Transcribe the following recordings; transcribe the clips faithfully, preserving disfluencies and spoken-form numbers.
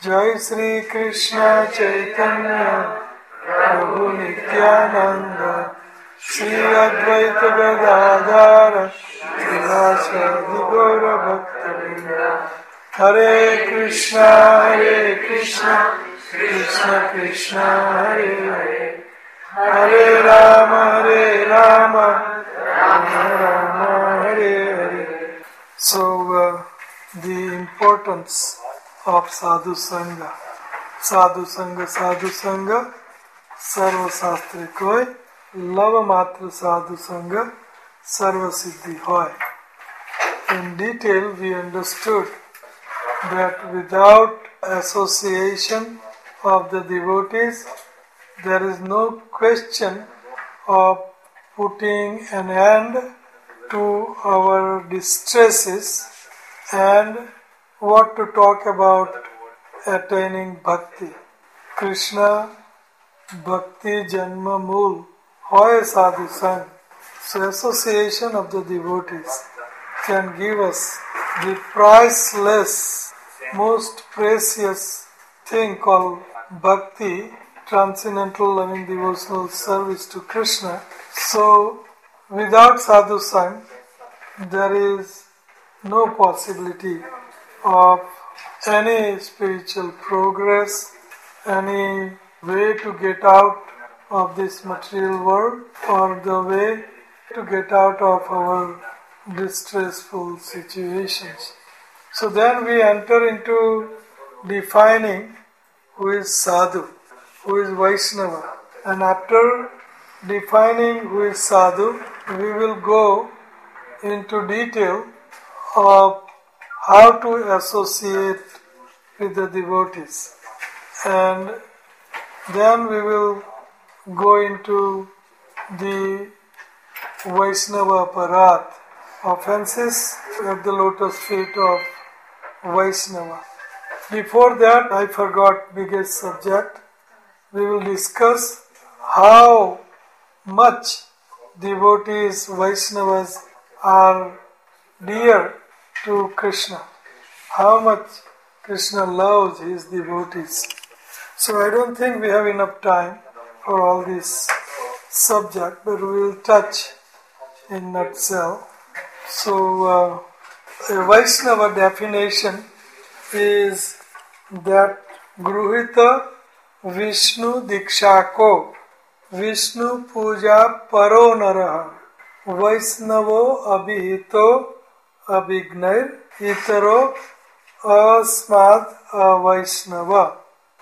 Jai Sri Krishna Chaitanya Prabhu Nityananda Shri Advaita Gadadhara Srivasadi Gaura Bhakta Hare Krishna Hare Krishna Krishna Krishna Hare Hare Hare Rama Hare Rama Rama Rama Hare Hare. So uh, the importance of Sadhu Sangha. Sadhu Sangha, Sadhu Sangha, Sarva Shastra Koi, Lava Matra Sadhu Sangha, Sarva Siddhi Hoy. In detail we understood that without association of the devotees, there is no question of putting an end to our distresses and what to talk about attaining bhakti. Krishna bhakti janma mool hoy sadhu sang. So association of the devotees can give us the priceless, most precious thing called bhakti, transcendental loving devotional service to Krishna. So without sadhu sang, there is no possibility of any spiritual progress, any way to get out of this material world, or the way to get out of our distressful situations. So then we enter into defining who is sadhu, who is Vaishnava. And after defining who is sadhu, we will go into detail of how to associate with the devotees. And then we will go into the Vaishnava Aparadh, offenses at the lotus feet of Vaishnava. Before that, I forgot biggest subject. We will discuss how much devotees, Vaishnavas are dear to Krishna, how much Krishna loves his devotees. So I don't think we have enough time for all this subject, but we will touch in nutshell. So uh, a Vaishnava definition is that Gruhita Vishnu Dikshako Vishnu Puja Paro Naraha Vaishnavo Abhihito Abhignair Itaro Asmad Vaishnava.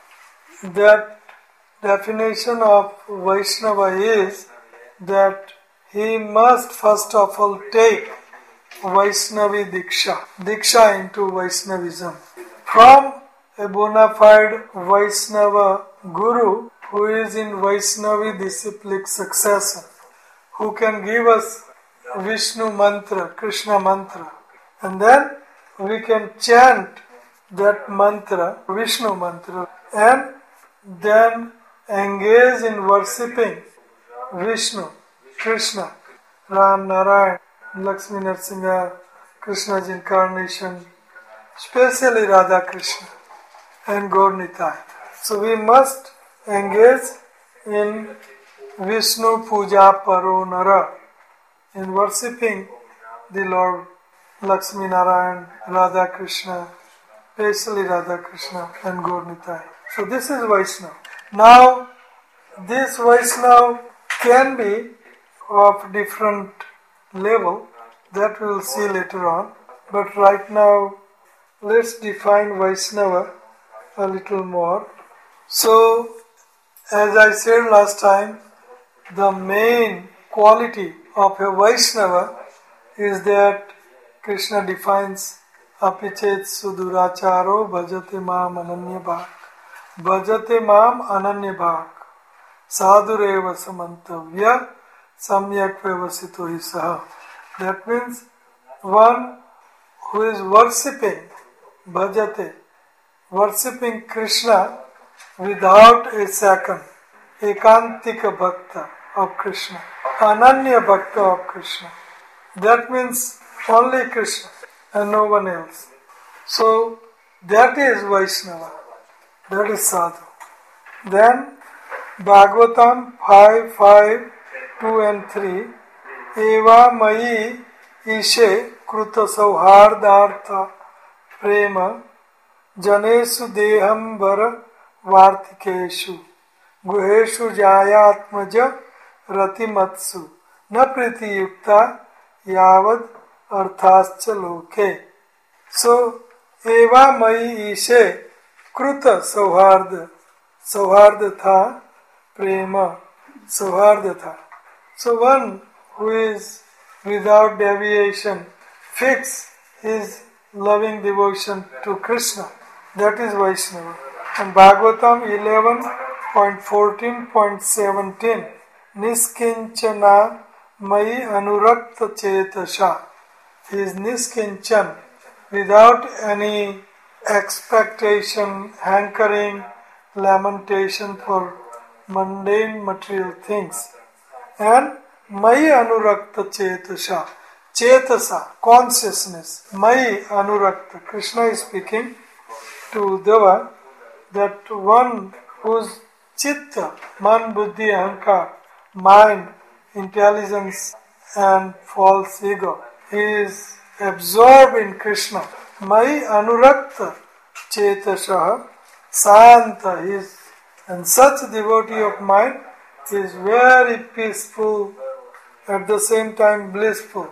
That definition of Vaishnava is that he must first of all take Vaishnavi Diksha, Diksha into Vaishnavism, from a bona fide Vaishnava Guru who is in Vaishnavi disciplic succession, who can give us Vishnu mantra, Krishna mantra, and then we can chant that mantra, Vishnu mantra, and then engage in worshipping Vishnu, Krishna, Ram, Narayan, Lakshmi Narsimha, Krishna's incarnation, especially Radha Krishna and Gaur Nitai. So we must engage in Vishnu Puja Paro Nara, in worshipping the Lord Lakshmi Narayan, Radha Krishna, especially Radha Krishna and Gaur Nitai. So this is Vaishnava. Now, this Vaishnava can be of different level, that we will see later on. But right now, let's define Vaishnava a little more. So, as I said last time, the main quality of a Vaishnava is that Krishna defines apichet suduracharo bhajate mam ananya bhak. Bhajate mam ananya bhak. Sadhureva samantavya samyak vyavasito hi saha. That means one who is worshipping, bhajate, worshipping Krishna without a second, ekantika bhakta of Krishna, ananya bhakta of Krishna. That means only Krishna and no one else. So that is Vaishnava. That is sadhu. Then Bhagavatam five, five, two and three. Eva mai ishe kruta sauhardartha prema janesu dehambara vartikeshu guheshu jayatmaja ratimatsu na priti yukta yavad arthascha loke. So, eva mai ishe kruta sauharda, sauharda tha prema, sauharda tha. So one who is without deviation, fix his loving devotion to Krishna. That is Vaishnava. And Bhagavatam eleven point fourteen point seventeen. Niskinchana mai anurakta chetasha. He is niskinchan, without any expectation, hankering, lamentation for mundane material things. And Mai Anurakta Chetasha. Chetasa, consciousness. Mai Anurakta. Krishna is speaking to Uddhava that one whose chitta, man, buddhi, ahankar, mind, intelligence and false ego, he is absorbed in Krishna. Mai Anurakta Chetasha Santa. He is, and such devotee of mind is very peaceful, at the same time blissful.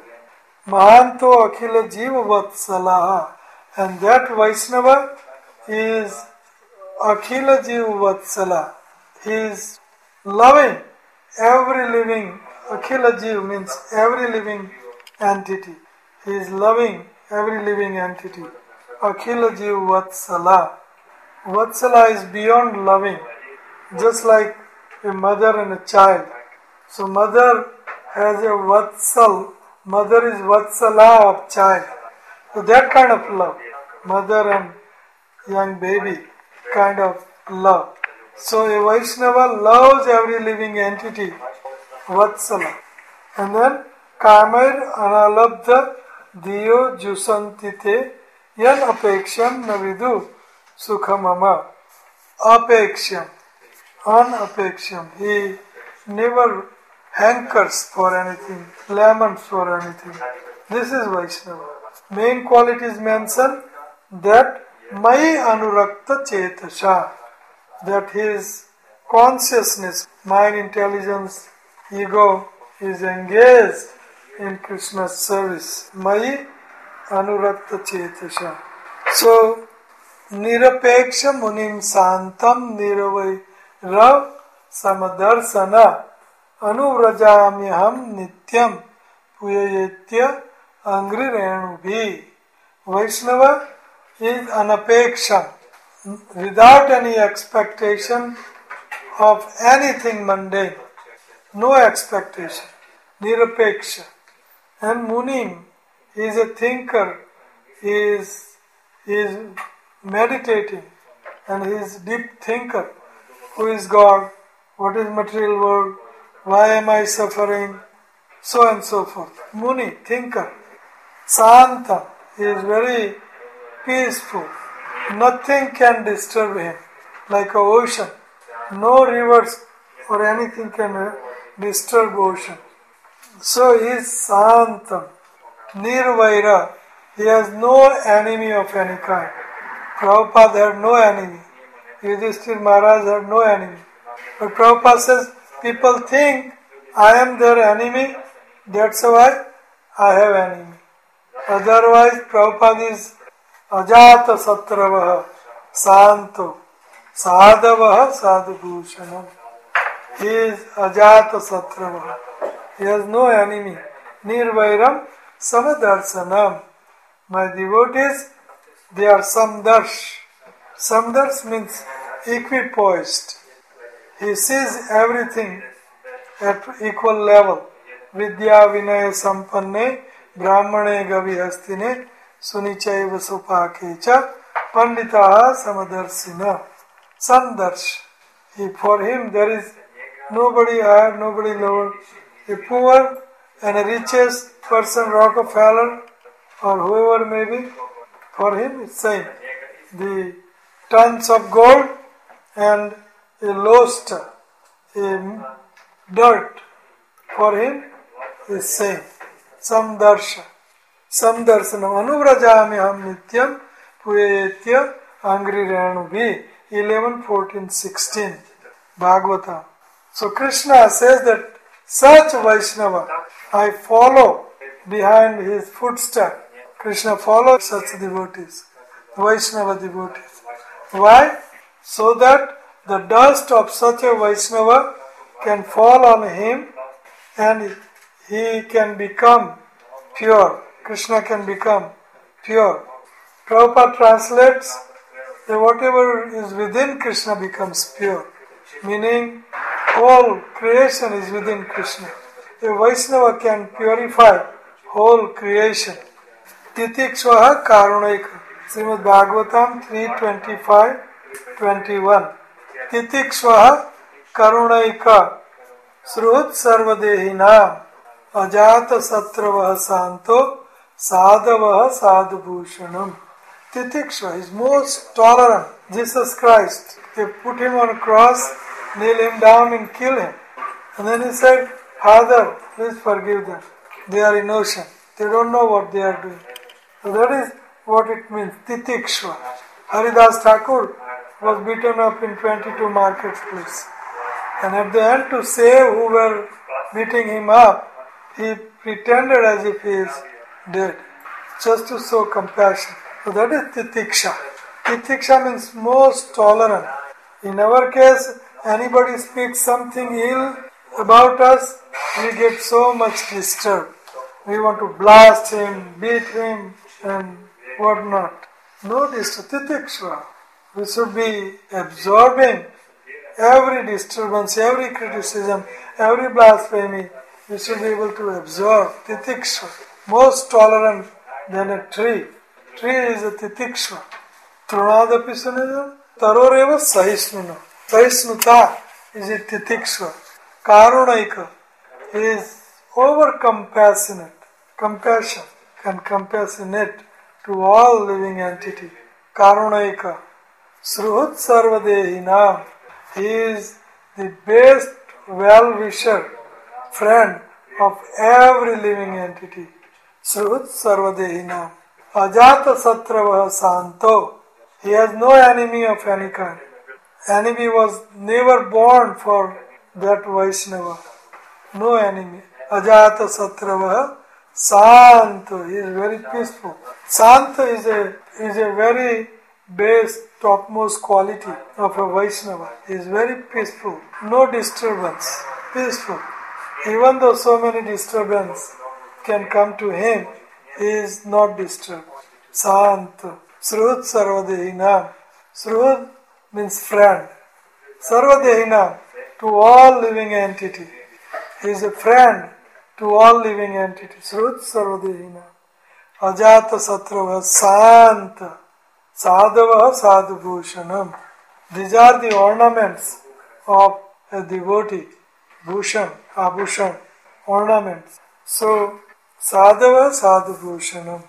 Mahanto Akhila Jiva Vatsalaha. And that Vaishnava is Akhila Jiva Vatsala. He is loving every living, Akhila Jiva means every living entity. He is loving every living entity. Akhila Jiva Vatsala. Vatsala is beyond loving, just like a mother and a child. So mother has a Vatsal, mother is Vatsala of child. So that kind of love, mother and young baby kind of love. So a Vaishnava loves every living entity, Vatsala. And then Kamair Analabdha Diyo Jusantite Yan Apeksham Navidu Sukhamama. Apeksham, unapeksham. He never hankers for anything, laments for anything. This is Vaishnava. Main qualities mentioned that Mai Anurakta Chetasha, that his consciousness, mind, intelligence, ego is engaged in Krishna's service. Mai Anurakta Chetasha. So, Nirapeksha Munim Santam Niravai Rav Samadarsana Anuvrajamyaham Nityam Puyayetya Angri Renubhi. Vaishnava is anapeksha, without any expectation of anything mundane. No expectation. Nirapeksha. And Munim is a thinker, he is, he is meditating, and he is deep thinker. Who is God? What is material world? Why am I suffering? So and so forth. Muni, thinker. Santa, he is very peaceful. Nothing can disturb him. Like an ocean. No rivers or anything can disturb ocean. So he is Santam. Nirvaira. He has no enemy of any kind. Prabhupada had no enemy. Yudhishthira Maharaj had no enemy. But Prabhupada says, people think I am their enemy, that's why I have enemy. Otherwise, Prabhupada is Ajata Satravaha, Santo, Sadhavaha Sadhubhushanam. He is Ajata Satravaha. He has no enemy. Nirvairam Samadarsanam. My devotees, they are Samdarsh. Samdarsh means equipoised. He sees everything at equal level. Vidya Vinaya Sampanne Brahmane Gavihastine Sunichaiva Supakecha Panditaha Samadarsina. Samdarsh. He, for him there is nobody higher, nobody lower. A poor and a richest person, Rockefeller or whoever may be, for him it's same. The tons of gold and a lobster, a dirt for him is same. Samdarsha. Samdarsanam anuvrajami ham nityam puyetya angri renubi. eleven, fourteen, sixteen. Bhagavatam. So Krishna says that such Vaishnava, I follow behind his footsteps. Krishna follows such devotees, Vaishnava devotees. Why? So that the dust of such a Vaishnava can fall on him and he can become pure. Krishna can become pure. Prabhupada translates that whatever is within Krishna becomes pure. Meaning, whole creation is within Krishna. A Vaishnava can purify whole creation. Titikshvaha karunaika. Srimad Bhagavatam three twenty-five twenty-one. Titikshvaha karunaika. Sruhat sarvadehinam. Ajata satravaha santo. Sadavaha sadhubhushanam. Titikshva is most tolerant. Jesus Christ. They put him on a cross, nail him down and kill him. And then he said, Father, please forgive them. They are innocent. They don't know what they are doing. So that is what it means. Titikshva. Haridas Thakur was beaten up in twenty-two marketplace. And at the end, to save who were beating him up, he pretended as if he is dead, just to show compassion. So that is Titiksha. Titiksha means most tolerant. In our case, anybody speaks something ill about us, we get so much disturbed. We want to blast him, beat him, and whatnot. No disturb. Titiksha. We should be absorbing every disturbance, every criticism, every blasphemy. We should be able to absorb. Titiksha. Most tolerant than a tree. Tree is a titiksha. Trunadapi sunidam. Taroreva sahisnuna. Sahisnuta is a titiksha. Karunaika is over compassionate. Compassion and compassionate to all living entity. Karunaika. Sruhut sarvadehinam. He is the best well-wisher, friend of every living entity. Sruhut sarvadehinam. Ajata satravaha santo. He has no enemy of any kind. Enemy was never born for that Vaishnava. No enemy. Ajata satravaha santo. He is very peaceful. Santa is a is a very base, topmost quality of a Vaishnava. He is very peaceful. No disturbance. Peaceful. Even though so many disturbances can come to him, he is not disturbed. Santa. Sruhut sarvadehinam. Sruhut means friend. Sarvadehinam, to all living entity. He is a friend to all living entities. Sruhut sarvadehinam. Ajata satrava santa. Sadhava sadhubhushanam. These are the ornaments of a devotee. Bhushan, abhushan, ornaments. So, sadhava sadhubhushanam.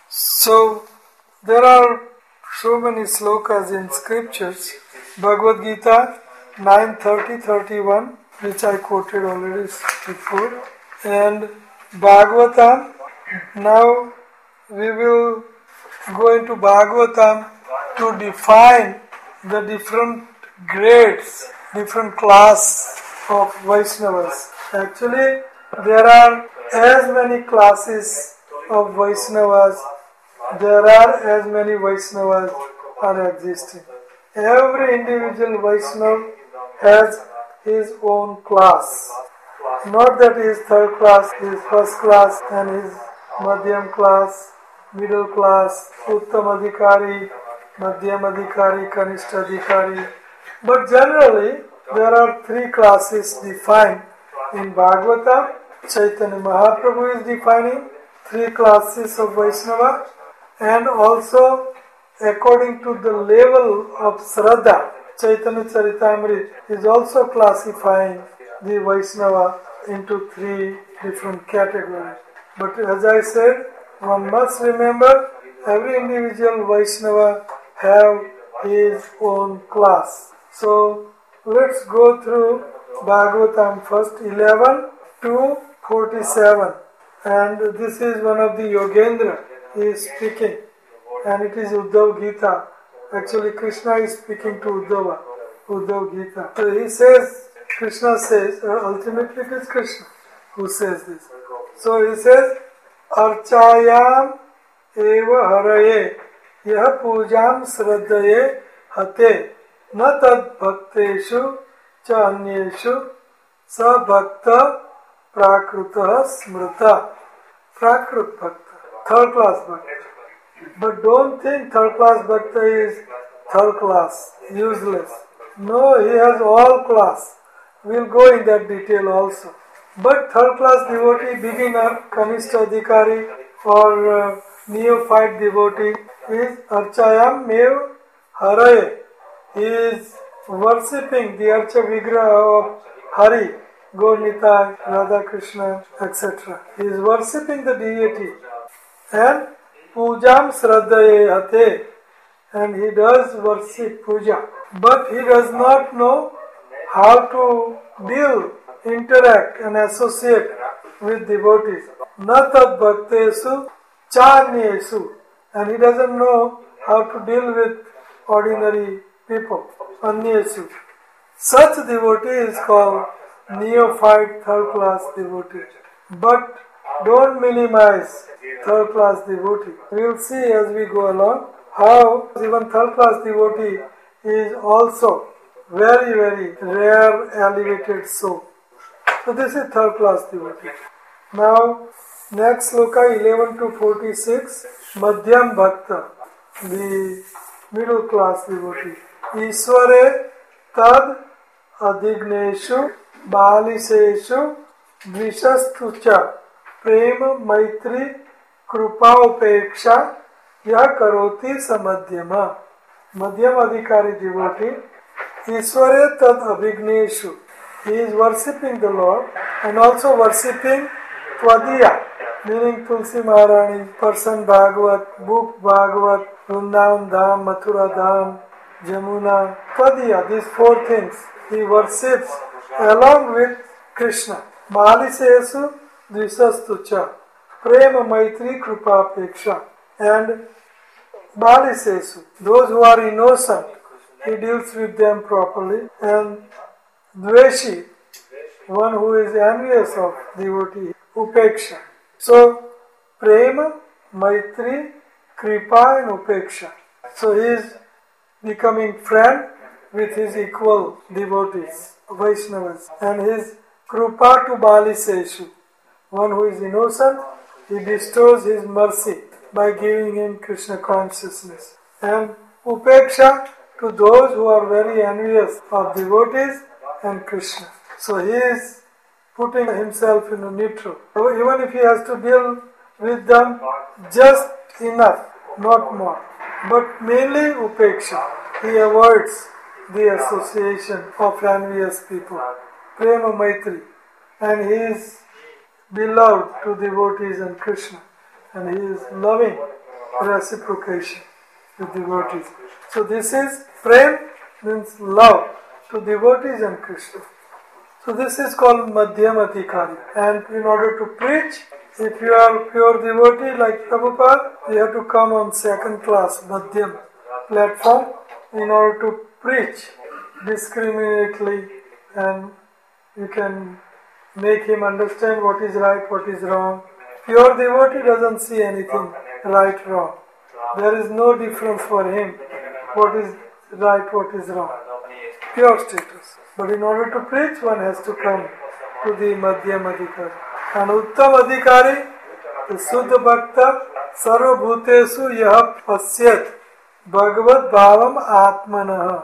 So, there are so many slokas in scriptures. Bhagavad Gita nine thirty thirty-one, which I quoted already before. And Bhagavatam, now we will go into Bhagavatam to define the different grades, different class of Vaishnavas. Actually, there are as many classes of Vaishnavas, there are as many Vaishnavas are existing. Every individual Vaishnava has his own class. Not that he is third class, he is first class, and he is Madhyam class, middle class, Uttam Adhikari, Madhyam Adhikari, Kanishta Adhikari. But generally, there are three classes defined in Bhagavatam. Chaitanya Mahaprabhu is defining three classes of Vaishnava, and also according to the level of Shraddha, Chaitanya Charitamrita is also classifying the Vaishnava into three different categories. But as I said, one must remember every individual Vaishnava have his own class. So let's go through Bhagavatam first, eleven to forty-seven. And this is one of the Yogendra. He is speaking. And it is Uddhav Gita. Actually Krishna is speaking to Uddhava. Uddhav Gita. So he says, Krishna says, uh, ultimately it is Krishna who says this. So he says, Archayam eva haraye yah pujam sraddhaye hate na tad bhakteshu cha anyeshu sa bhakta prakruta smrita. Prakrut bhakta, third class bhakta. But don't think third class bhakta is third class, useless. No, he has all class. We'll go in that detail also. But third class devotee, beginner, Kanishta Adhikari or uh, neophyte devotee is Archayam Mev Haraye. He is worshipping the Archa Vigraha of Hari, Gaur-Nitai, Radha Krishna, et cetera. He is worshipping the deity. And Pujam Sraddhaye Hate. And he does worship puja. But he does not know how to deal, interact and associate with devotees. Natad bhaktesu chanyesu. And he doesn't know how to deal with ordinary people. Anyesu. Such devotee is called neophyte third class devotee. But don't minimize third class devotee. We will see as we go along how even third class devotee is also very very rare elevated soul. So this is third class devotee. Now next sloka eleven to forty-six, Madhyam Bhakta, the middle class devotee. Ishware tad adigneshu baliseshu dvishastucha prema maitri krupa upeksha yah karoti samadhyama. Madhyam Adhikari devotee. Ishware tad abhigneshu. He is worshipping the Lord and also worshipping Tvadiya, meaning Tulsi Maharani, person Bhagavat, book Bhagavat, Vrindavan Dham, Mathura Dham, Jamuna, Tvadiya, these four things he worships along with Krishna. Balisesu Dvisastucha, Prema Maitri Krupa Peksha. And Balisesu, those who are innocent, he deals with them properly. And Dveshi, one who is envious of devotee, Upeksha. So, Prema, Maitri, Kripa and Upeksha. So he is becoming friend with his equal devotees, Vaishnavas. And his Krupa to Baliseshu, one who is innocent, he bestows his mercy by giving him Krishna consciousness. And Upeksha to those who are very envious of devotees and Krishna. So he is putting himself in a neutral. So even if he has to deal with them, just enough, not more. But mainly Upeksha. He avoids the association of envious people. Prema Maitri. And he is beloved to devotees and Krishna. And he is loving reciprocation with devotees. So this is Prem, means love to devotees and Krishna. So this is called Madhyam Adhikari. And in order to preach, if you are pure devotee like Prabhupada, you have to come on second class Madhyam platform in order to preach discriminately, and you can make him understand what is right, what is wrong. Pure devotee doesn't see anything right, wrong. There is no difference for him what is right, what is wrong. Pure status. But in order to preach, one has to come to the Madhyam Adhikari. And Uttam Adhikari, the Suddha Bhakta, Sarva Bhutesu Yah Pasyat Bhagavad Bhavam Atmanaha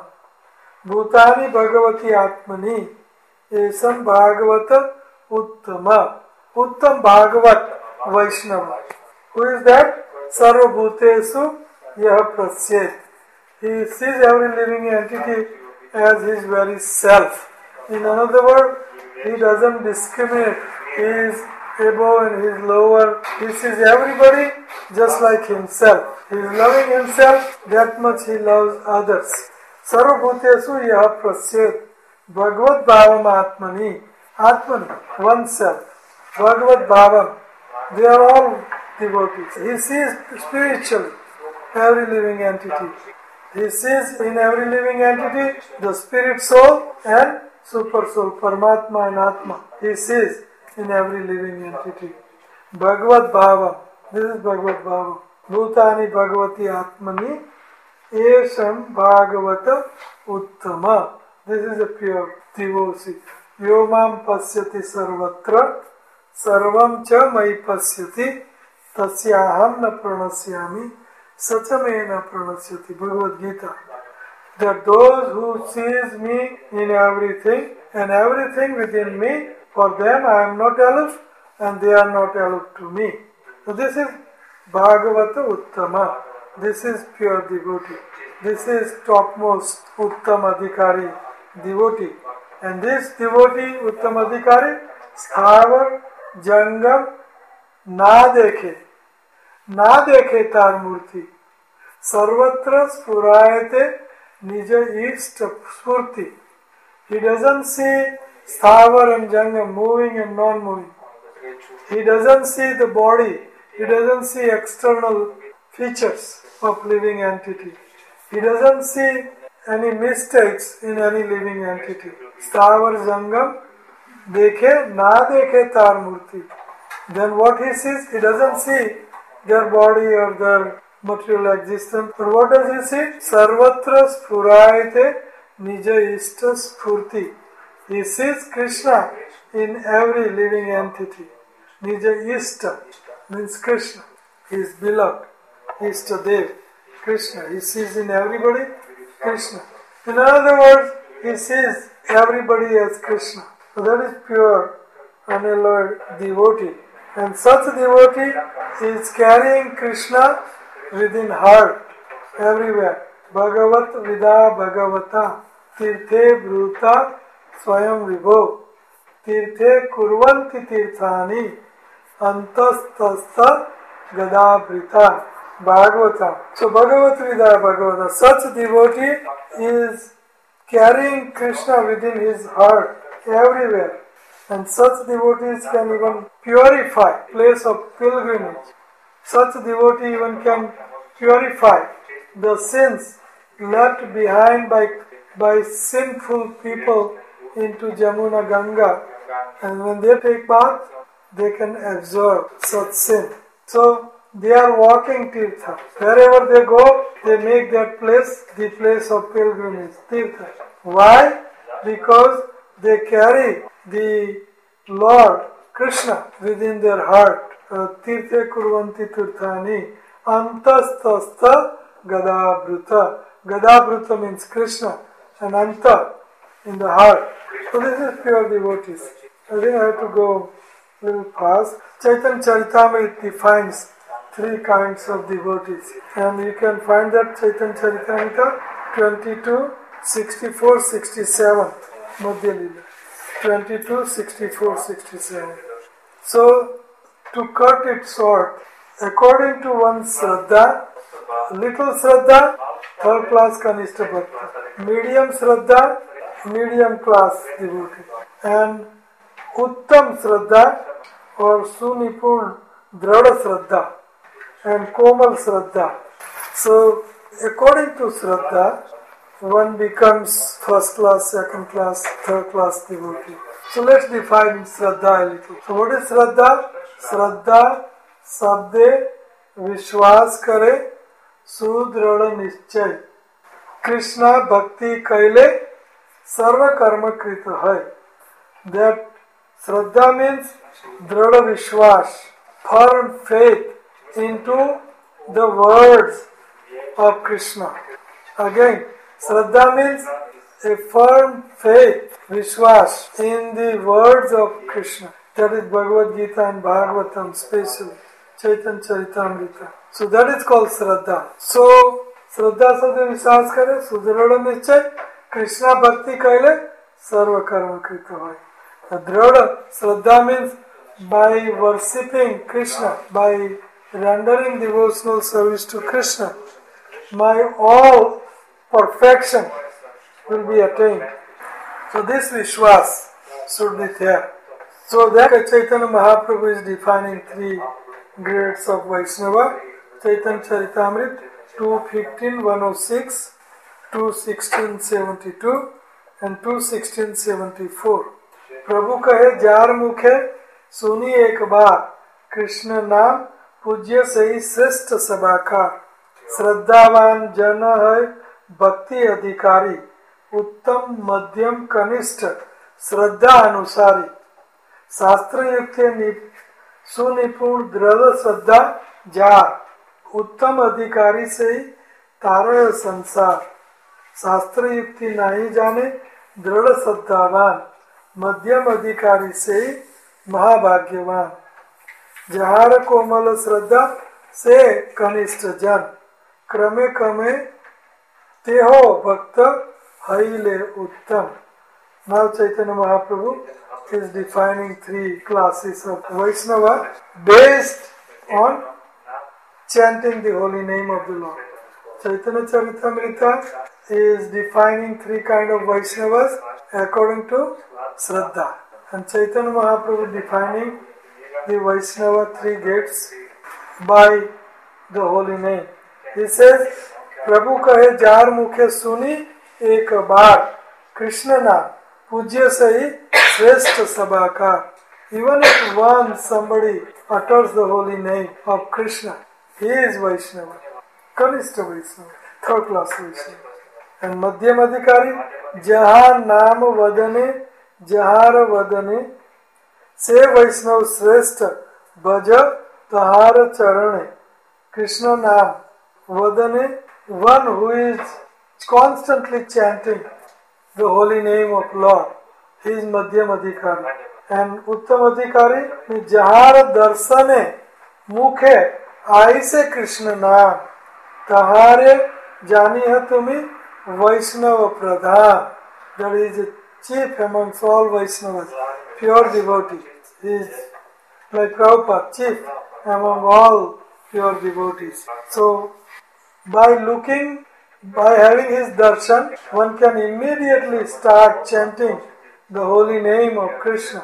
Bhutani Bhagavati Atmani Esam Bhagavata Uttama. Uttam Bhagavat Vaishnava. Who is that? Sarva Bhutesu Yah Pasyat. He sees every living entity as his very self. In another word, he doesn't discriminate. He is above and he is lower. He sees everybody just like himself. He is loving himself, that much he loves others. Sarvabhutesu yah prasyet Bhagavad Bhavam Atmani. Atmani, oneself. Bhagavad Bhavam. They are all devotees. He sees spiritually every living entity. He sees in every living entity the spirit soul and super soul, Paramatma and Atma. He sees in every living entity. Bhagavad Bhavam. This is Bhagavad Bhavam. Bhutani Bhagavati Atmani Esham Bhagavata Uttama. This is a pure devotee. Yomam pasyati sarvatra sarvam cha mai pasyati tasyaham na pranasyami sachamena pranasyati. Bhagavad Gita. That those who sees me in everything and everything within me, for them I am not aloof and they are not aloof to me. So this is Bhagavata Uttama. This is pure devotee. This is topmost Uttam Adhikari devotee. And this devotee Uttam Adhikari Sthavar Jangam Na Dekhe Na Dekhe Tar Murti Sarvatra Spurayate Nija Ishta Spurti. He doesn't see Sthavar and Jangam moving and non-moving. He doesn't see the body. He doesn't see external features of living entity. He doesn't see any mistakes in any living entity. Sthavar Jangam Dekhe Na Dekhe Tar Murti. Then what he sees? He doesn't see their body or their material existence. But what does he see? Sarvatra Spurayate Nija Ishta Spurti. He sees Krishna in every living entity. Nija Ishta means Krishna. He is beloved. Ishta Dev, Krishna. He sees in everybody Krishna. In other words, he sees everybody as Krishna. So that is pure, unalloyed devotee. And such devotee is carrying Krishna within heart, everywhere. Bhagavat Vida Bhagavata Tirthe Bhruta Swayam Vibho Tirthe Kurvanti Tirthani Antastasta Gadabrita Bhagavata. So Bhagavat Vida Bhagavata, such devotee is carrying Krishna within his heart everywhere. And such devotees can even purify place of pilgrimage. Such devotee even can purify the sins left behind by, by sinful people into Jamuna Ganga. And when they take bath, they can absorb such sin. So they are walking Tirtha. Wherever they go, they make that place the place of pilgrimage, Tirtha. Why? Because they carry the Lord Krishna within their heart. Tirthe Kurvanti Tirthani Antastasta Gadabruta. Gadabruta means Krishna and Anta in the heart. So this is pure devotees. I think I have to go a little fast. Chaitanya Charitamrita defines three kinds of devotees. And you can find that Chaitanya Charitamrita twenty-two, sixty-four, sixty-seven. Madhya Lila. twenty-two, sixty-four, sixty-seven. So, to cut it short, according to one's Shraddha, little Shraddha, third class Kanishta Bhakta. Medium Shraddha, medium class devotee. And Uttam Shraddha or Sunipur Drada Shraddha and Komal Shraddha. So, according to Shraddha, one becomes first class, second class, third class devotee. So let's define Shraddha a little. So what is Shraddha? Shraddha sabde vishwas kare sudrada nischay. Krishna bhakti kaile sarva karma krita hai. That Shraddha means drada vishwas, firm faith into the words of Krishna. Again, Shraddha means a firm faith, Vishwas, in the words of Krishna. That is Bhagavad Gita and Bhagavatam, especially Chaitanya Charitamrita. So that is called Shraddha. So, Shraddha sadhe vishwas kare, sudhrada nischay, Krishna bhakti kaile, sarva karma krita vai. The drada, Shraddha means by worshipping Krishna, by rendering devotional service to Krishna, my all perfection will be attained. So this Vishwas should be there. So that Chaitanya Mahaprabhu is defining three grades of Vaishnava. Chaitanya Charitamrita two fifteen one oh six, two sixteen seventy-two and two sixteen seventy-four. प्रभु कहे jar मुखे सुनी एक बार कृष्ण नाम पूज्य सही श्रेष्ठ सभाकार श्रद्धावान जन है भक्ति अधिकारी उत्तम मध्यम कनिष्ठ श्रद्धा अनुसारी शास्त्र युक्त सुनिपुण दृढ़ श्रद्धा जार उत्तम अधिकारी से ही तारय संसार शास्त्र युक्ति नहीं जाने दृढ़ श्रद्धावान मध्यम अधिकारी से ही महाभाग्यवान जहार कोमल श्रद्धा से कनिष्ठ जन क्रमे क्रमे तेहो भक्त हईले उत्तम. Now Chaitanya Mahaprabhu is defining three classes of Vaishnava based on chanting the holy name of the Lord. Chaitanya Charitamrita is defining three kind of Vaishnavas according to Shraddha. And Chaitanya Mahaprabhu defining the Vaishnava three gates by the holy name. He says, Prabhu kahe jar mukhe suni ek baar Krishna naam पूज्य सही श्रेष्ठ सभाकार. Even if one somebody utters the holy name of Krishna, he is Vaishnava, Kanishta Vaishnava, third class Vaishnava. And Madhyam Adhikari, Jaha Naam Vadane, Jahara Vadane, Se Vaishnava Shrestha, Bhaja Tahara Charane. Krishna Naam Vadane, one who is constantly chanting the holy name of Lord. He is Madhyam Adhikari. And Uttam Adhikari, Jahar Darsane, Mukhe, Aise Krishna Naam, Tahare Janiha Tumi, Vaishnava Pradhan. That is a chief amongst all Vaishnavas, pure devotee. He is like Prabhupada, chief among all pure devotees. So, by looking By having his darshan, one can immediately start chanting the holy name of Krishna.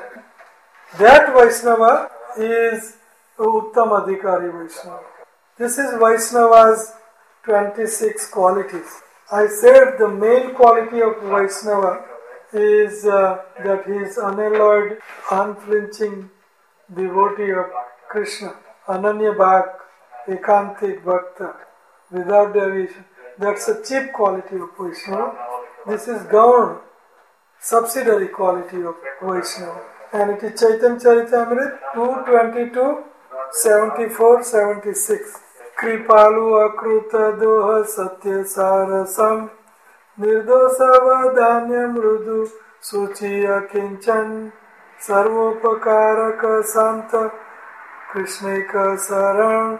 That Vaishnava is Uttam Adhikari Vaishnava. This is Vaishnava's twenty-six qualities. I said the main quality of Vaishnava is uh, that he is unalloyed, unflinching devotee of Krishna. Ananya Bhak, Ekantik Bhakta, without deviation. That's a cheap quality of Vaishnava. This is Gaun, subsidiary quality of Vaishnava. And it is Chaitanya Charitamrita two twenty-two, seventy-four, seventy-six. Kripalu akruta doha satya sarasam nirdosavadanya mrudu suchiya kinchan sarvopakaraka santa krishneka saran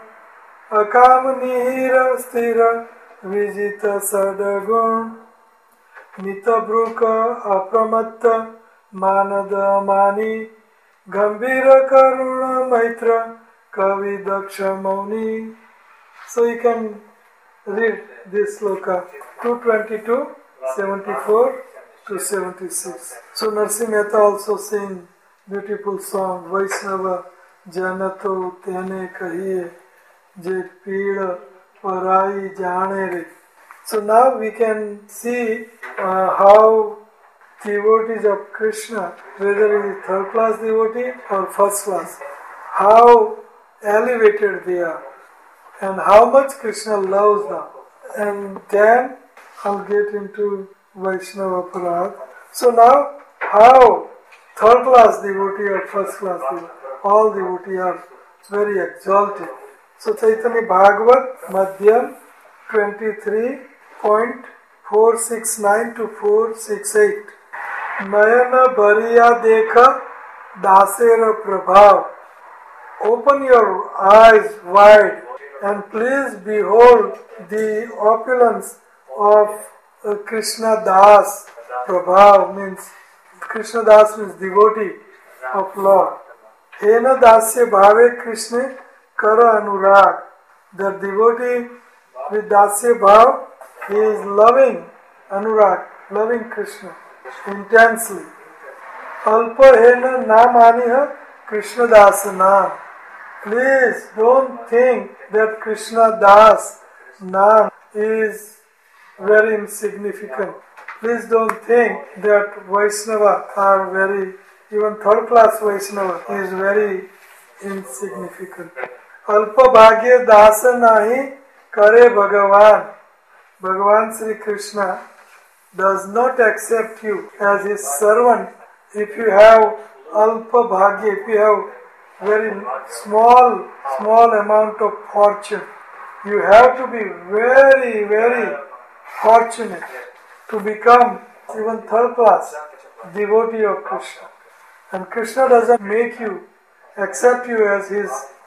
akamnihira stira विजित सदगुण नितब्रुक अप्रमत्त मानद मानी गंभीर करुण मैत्र कवि दक्ष Mauni. So you can read this sloka two twenty-two, seventy-four to seventy-six. So Narsi Mehta also sing beautiful song Vaishnava Janato Tene Kahiye Je Pida Parai Janere. So now we can see uh, how devotees of Krishna, whether it is third class devotee or first class, how elevated they are and how much Krishna loves them. And then I'll get into Vaishnava Parad. So now how third class devotee or first class devotee, all devotees are very exalted. So Chaitanya Bhagavat Madhyam twenty-three point four six nine to four sixty-eight. Nayana Bariya Dekha Dasera Prabhav. Open your eyes wide and please behold the opulence of uh, Krishna Das. Prabhav means Krishna Das means devotee of Lord. Hena Dasya Bhave Krishna Kara Anurag. The devotee with Dasya Bhav, he is loving Anurag, loving Krishna intensely. Alpahena namaniha Krishna Das Naam. Please don't think that Krishna Das Naam is very insignificant. Please don't think that Vaishnava are very, even third class Vaishnava is very insignificant. Alpa bhagya dasa nahi kare Bhagavan. Bhagavan Sri Krishna does not accept you as his servant if you have alpa bhagya, if you have very small, small amount of fortune. You have to be very, very fortunate to become even third class devotee of Krishna. And Krishna doesn't make you, accept you as his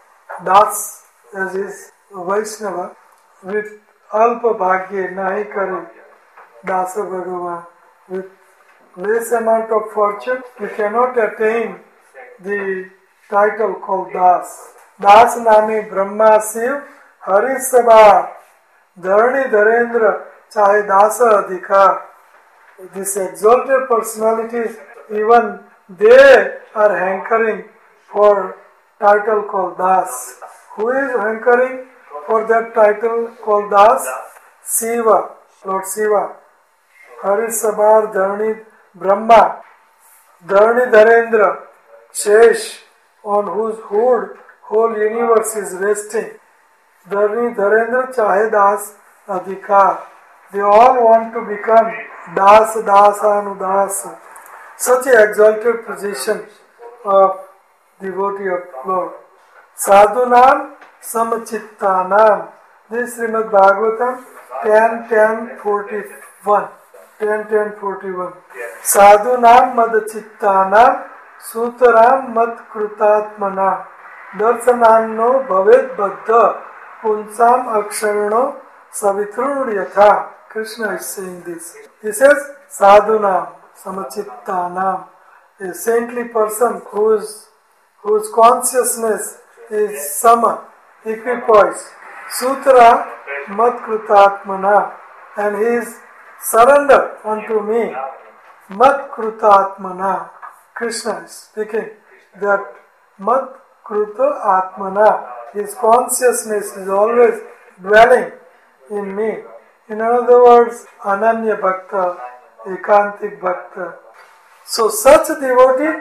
das, as his Vaishnava with alpa bhagya nahi kare dasa Bhagavan. With less amount of fortune, you cannot attain the title called Das. Das name Brahma Shiv Hari Sabha Dharani Dharendra Chahe Dasa Adhikar. These exalted personalities, even they are hankering for title called Das. Who is hankering for that title called Das? Shiva, Lord Shiva. Hari Sabha Dharani Brahma, Dharani Dharendra, Shesh, on whose hood whole universe is resting. Dharani Dharendra Chahe Das Adhikar. They all want to become Das Dasa Anudas. Such an exalted position of devotee of Lord. Sadhunam Samachittanam. This is Srimad Bhagavatam ten ten forty-one. ten ten forty-one. Sadhunam Madachittanam Sutaram Mat Krutatmana Darsananno Bhaved Baddha Punsam Aksharano Savitruryatha. Krishna is saying this. He says Sadhunam Samachittanam, a saintly person whose whose consciousness is sama, equipoise. Sutra Mat Krutatmana, and he is surrender unto me. Mat Krutatmana. Krishna is speaking that Mat Kruta Atmana, his consciousness is always dwelling in me. In other words, Ananya Bhakta, Ekantik Bhakta. So such a devotee,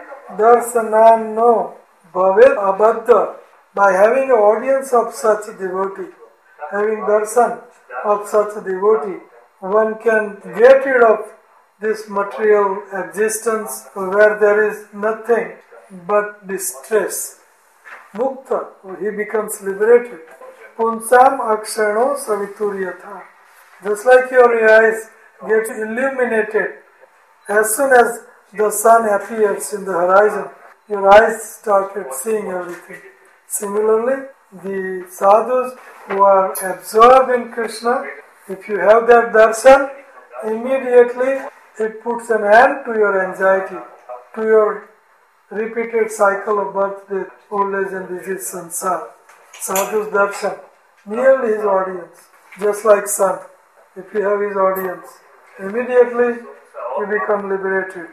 Darsanano Bhavet Abadha, by having an audience of such a devotee, having darshan of such a devotee, one can get rid of this material existence where there is nothing but distress. Mukta, he becomes liberated. Punsam akshano savituryatha. Just like your eyes get illuminated as soon as the sun appears in the horizon, your eyes started seeing everything. Similarly, the sadhus who are absorbed in Krishna, if you have that darshan, immediately it puts an end to your anxiety, to your repeated cycle of birth, death, old age and disease, sansar. Sadhu's darshan, merely his audience, just like sun. If you have his audience, immediately you become liberated.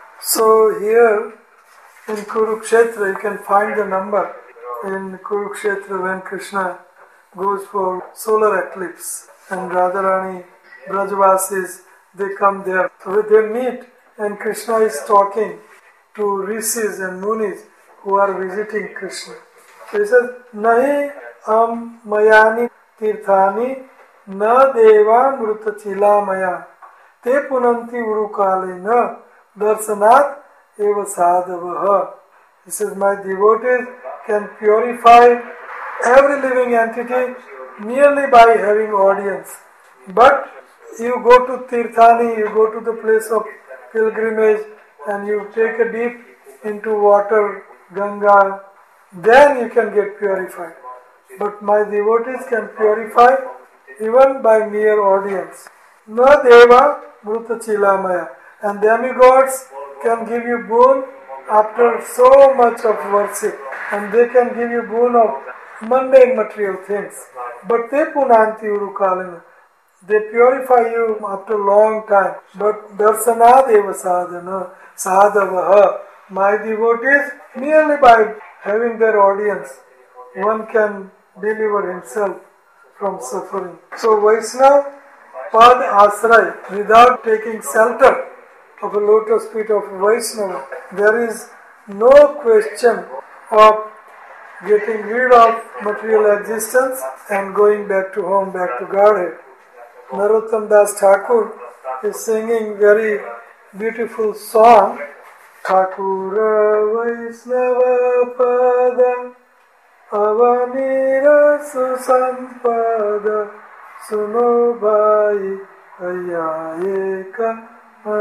So here in Kurukshetra, you can find the number in Kurukshetra when Krishna goes for solar eclipse and Radharani, Brajavasis, they come there. So they meet and Krishna is talking to rishis and munis who are visiting Krishna. So he says, Nahi am mayani tirthani na deva mrutachila maya te punanti urukale na darsanat eva sadhavaha. He says, my devotees can purify every living entity merely by having audience. But you go to Tirthani, you go to the place of pilgrimage and you take a dip into water, Ganga, then you can get purified. But my devotees can purify even by mere audience. Na deva mruta chilamaya. And demigods can give you boon after so much of worship. And they can give you boon of mundane material things. But te punanti urukalina. They purify you after a long time. But darsanadeva sadhana, sadhavaha, my devotees, merely by having their audience, one can deliver himself from suffering. So Vaishnava Pad Asray, without taking shelter of a lotus feet of Vaishnava, there is no question of getting rid of material existence and going back to home, back to Godhead. Narottam Das Thakur is singing very beautiful song. Thakura Vaishnava Pada Avanira Susampada Suno Bhai Ayayeka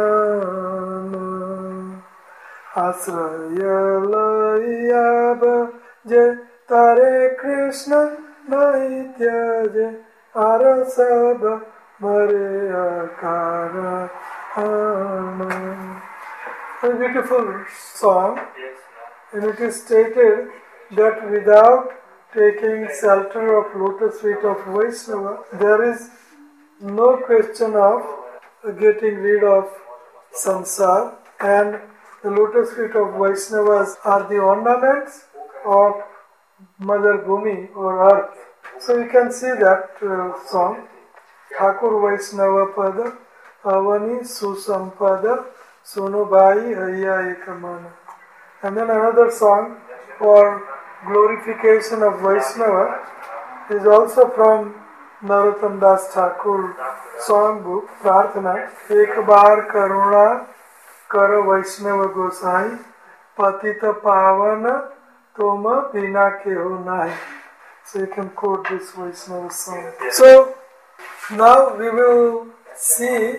Mana Asraya Layaba Je Tare Krishna Naitya Arasaba Mare Akara Hana. A beautiful song, and it is stated that without taking shelter of lotus feet of Vaishnava, there is no question of getting rid of samsara, and the lotus feet of Vaishnavas are the ornaments of Mother Bhumi or earth. So you can see that uh, song, Thakur Vaishnava Pada Avani Susampada Suno Bhai Haya Ekamana. And then another song for glorification of Vaishnava is also from Narottam Das Thakur song book, Prarthana. Ek bar karuna kar Vaishnava Gosai patita pavana toma bina keho nahi. So you can quote this Vaishnava song. So now we will see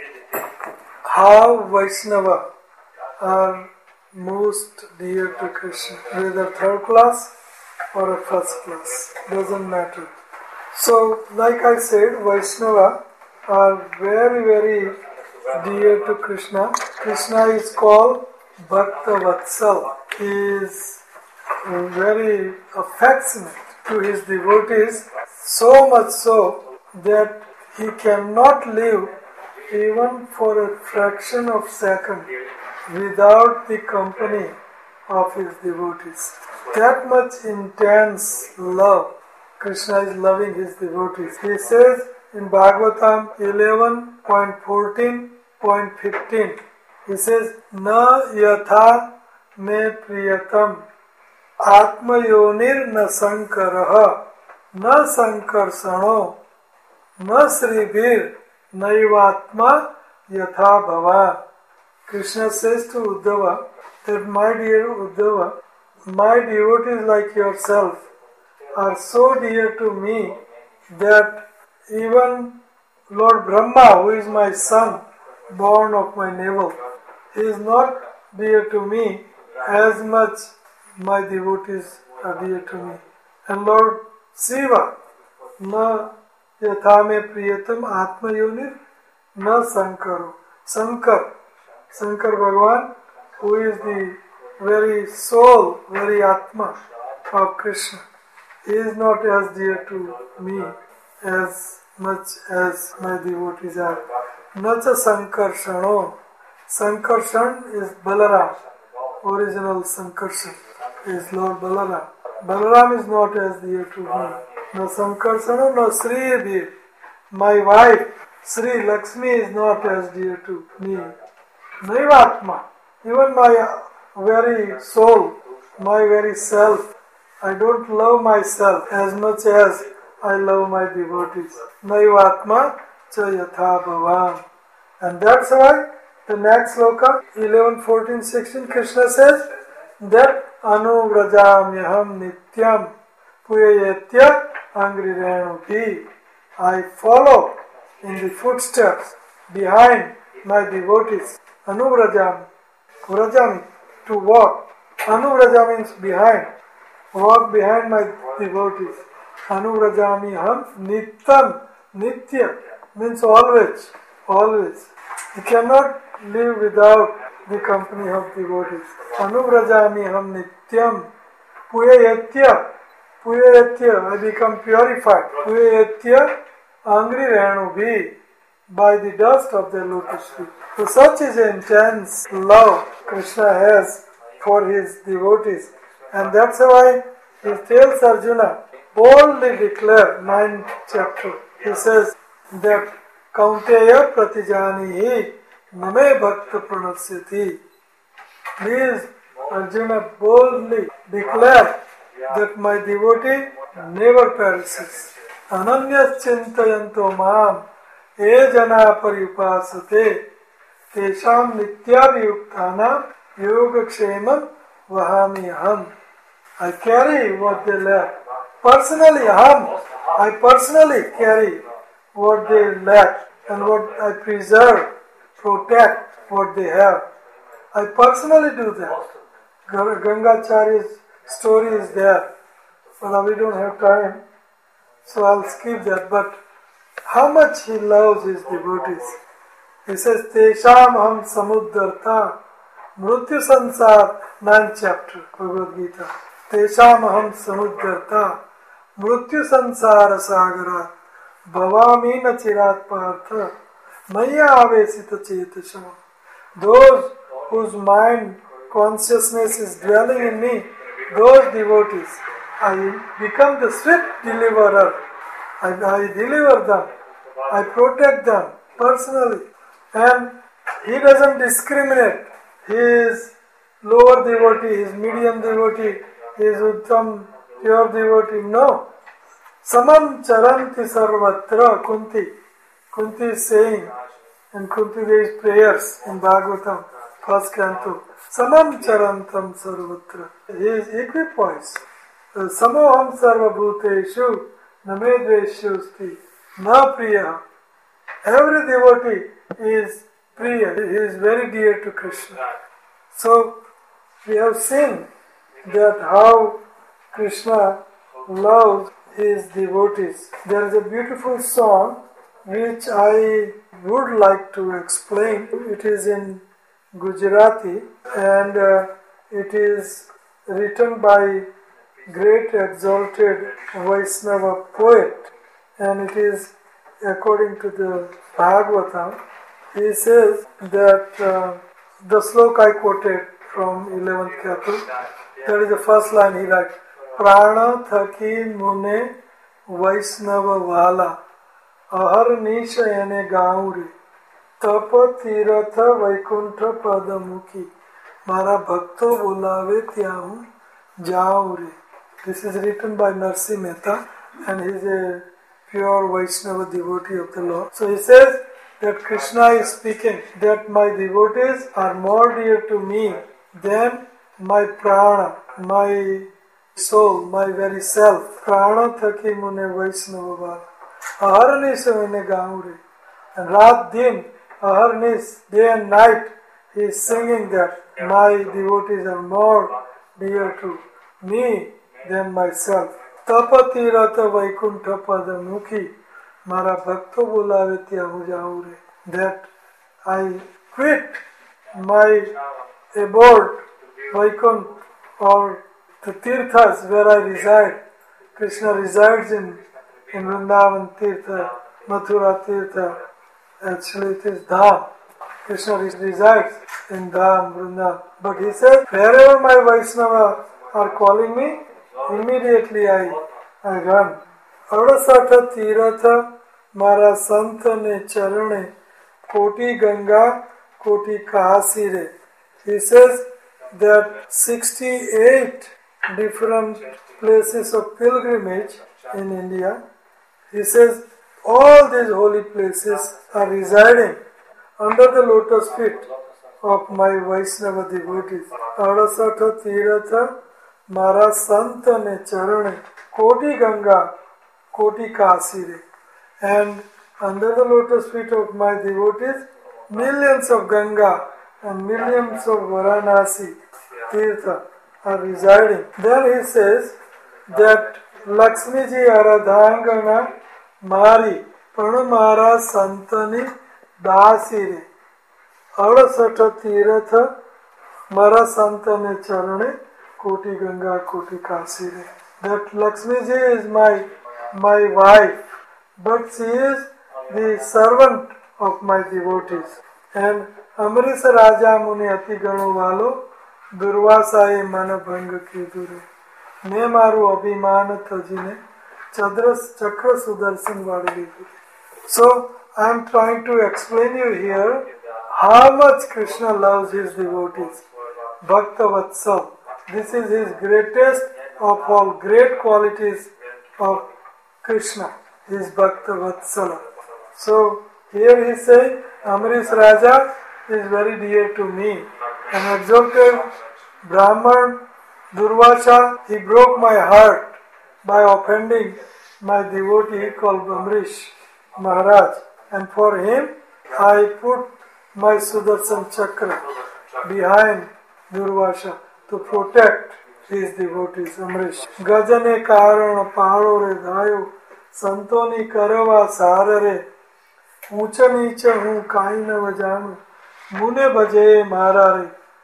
how Vaishnava are most dear to Krishna, whether third class or a first class, doesn't matter. So, like I said, Vaishnava are very, very dear to Krishna. Krishna is called Bhakta Vatsal. He is very affectionate to his devotees, so much so that he cannot live even for a fraction of a second without the company of his devotees. That much intense love Krishna is loving his devotees. He says in Bhagavatam eleven point fourteen point fifteen, he says, Na yatha me priyatam atma yonir na sankaraha na sankarsano na sribir naivatma yatha bhava. Krishna says to Uddhava that, my dear Uddhava, my devotees like yourself are so dear to me that even Lord Brahma, who is my son, born of my navel, he is not dear to me as much my devotees are dear to me. And Lord Shiva, na yathame priyatam atma yonir na sankaro. Sankar, Sankar Bhagavan, who is the very soul, very Atma of Krishna, he is not as dear to me as much as my devotees are. Nacha Sankarshano. Sankarshan is Balaram. Original Sankarshan is Lord Balaram. Balaram is not as dear to me. No Sankarsano, no Sri dear. My wife, Sri Lakshmi, is not as dear to me. Naivatma, even my very soul, my very self, I don't love myself as much as I love my devotees. Naivatma cha yatha bhavam. And that's why the next sloka, eleven, fourteen, sixteen, Krishna says that anuvrajamyaham nityam puyayatya angrirenuti. I follow in the footsteps behind my devotees. Anuvrajami, vrajami, to walk. Anuvrajami means behind. Walk behind my devotees. Anuvrajami ham nityam, nitya means always, always. You cannot live without the company of devotees. Anuvrajami ham nityam puyayatya, puyayatya, I become purified. Puyayatya angry Renu be by the dust of their lotus feet. So such is the intense love Krishna has for his devotees. And that's why he tells Arjuna, boldly declare, ninth chapter, he says that Kaunteya pratijanihi name bhakta pranasyati. Please, Arjuna, boldly declare that my devotee never perishes. Ananyas chintayanto mam e jana paripasate tesham nityabhiyuktanam yogakshemam vahami aham. I carry what they lack. Personally, aham, I personally carry what they lack and what I preserve, protect what they have. I personally do that. Gangacharya's story is there, but we don't have time, so I'll skip that. But how much he loves his devotees. He says, Tesham ham samuddarta mrityu sansar, ninth chapter, Bhagavad Gita. Tesham ham samuddarta mrityu sansara sagara bhavami na chirat partha maya avesita chetasham. Those whose mind consciousness is dwelling in me, those devotees, I become the swift deliverer. I, I deliver them. I protect them personally. And he doesn't discriminate. He is lower devotee, he is medium devotee, he is uttam, pure devotee. No. Samam charanti sarvatra, Kunti. Kunti is saying, and Kunti there is prayers in Bhagavatam, first canto. Samam charantam sarvatra. He is equipoise. Samoham sarva bhuteshu namedveshusti na priya. Every devotee is priya. He is very dear to Krishna. So we have seen that how Krishna loves his devotees. There is a beautiful song which I would like to explain. It is in Gujarati and uh, it is written by great exalted Vaishnava poet, and it is according to the Bhagavatam. He says that uh, the sloka I quoted from eleventh canto, that is the first line he writes, Prana thaki mune Vaishnava vala ahar nisha ene gauri tapa tiratha vaikuntha padamukhi mara bhakto bulave tyahun jauri. This is written by Narsi Mehta, and he is a pure Vaishnava devotee of the Lord. So he says that Krishna is speaking, that my devotees are more dear to me than my prana, my soul, my very self. Prana thaki mune Vaishnava vala aharnisha mene gauri. And Rat Din, aharnis, day and night, he is singing that my devotees are more dear to me than myself. Tapati rata vaikuntha padamukhi mara bhakto bulave tyahu jaure. That I quit my abode, Vaikuntha, or the tirthas where I reside. Krishna resides in, in Vrindavan Tirtha, Mathura Tirtha. Actually it is Dham. Krishna resides in Dham, Vrindavan. But he said, wherever my Vaishnava are calling me, immediately I, I run. Adasatha Tiratha Mara Santane Charane Koti Ganga Koti Kahasire. He says that sixty-eight different places of pilgrimage in India. He says all these holy places are residing under the lotus feet of my Vaishnava devotees. Adasatha Tiratha Mara Santane Charane Koti Ganga Koti Kasire. And under the lotus feet of my devotees, millions of Ganga and millions of Varanasi Tirtha are residing. Then he says that Lakshmi ji Aradhangana Mari Pranamara Santani Dasire Adasatha Tiratha Mara Santane Charane Koti Ganga Koti Kasire. That Lakshmi ji is my my wife, but she is the servant of my devotees. And Amrish Raja Muni Ati Gano Valo Durvasaye Mana Bhanga Kidure Ne Maru Abhimana Tajine Chadras Chakra Sudarshan Vadali. So I am trying to explain you here how much Krishna loves his devotees. Bhakta Vatsal. This is his greatest of all great qualities of Krishna. He is Bhakta Vatsala. So here he says, Amrish Raja is very dear to me. An exalted Brahman, Durvasa, he broke my heart by offending my devotee called Amrish Maharaj. And for him, I put my Sudarshan Chakra behind Durvasa to protect his devotees. Amrish. Gajane karana pahalo re dhayo santoni karava sarare ऊंचा नीचा हूँ काई न वजानु मुने बजे मारा रे.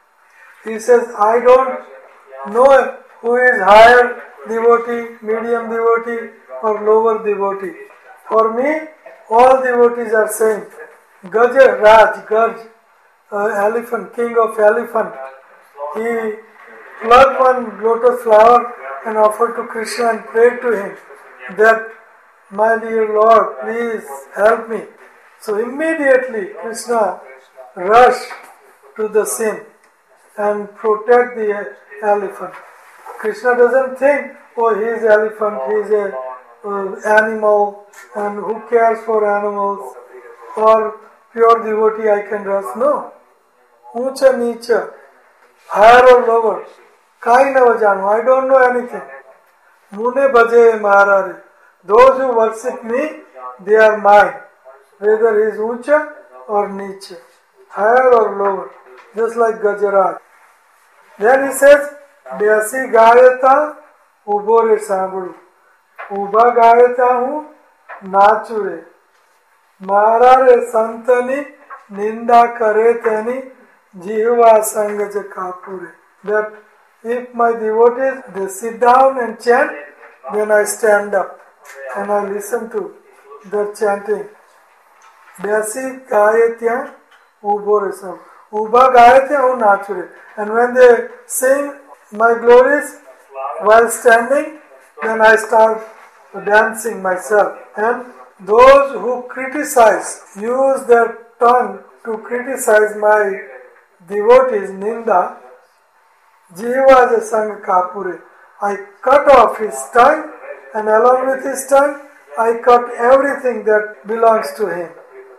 He says, I don't know who is higher devotee, medium devotee or lower devotee. For me, all devotees are same. Gaja, Raj, Gaj, uh, elephant, king of elephant. He plucked one lotus flower and offered to Krishna and prayed to him that, my dear Lord, please help me. So immediately Krishna rushed to the scene and protect the elephant. Krishna doesn't think, oh, he is elephant, he is a uh, animal, and who cares for animals, or pure devotee I can trust. No. Ucha nicha, higher or lower, kai na vajanu, I don't know anything. Mune bhaje marare. Those who worship me, they are mine. Whether he is ucha or nicha, higher or lower, just like Gajaraj. Then he says, Vyasi gayata ubore saburu. Uba gayata hu nachure. Marare santani ninda kare teni jihva sangaja kapure. That if my devotees, they sit down and chant, then I stand up and I listen to their chanting. Vyasi gayatya ubore saburu. Uba gayatya hu nachure. And when they sing my glories while standing, then I start dancing myself. And those who criticize, use their tongue to criticize my devotees, ninda, jiva sang kapure. I cut off his tongue, and along with his tongue, I cut everything that belongs to him.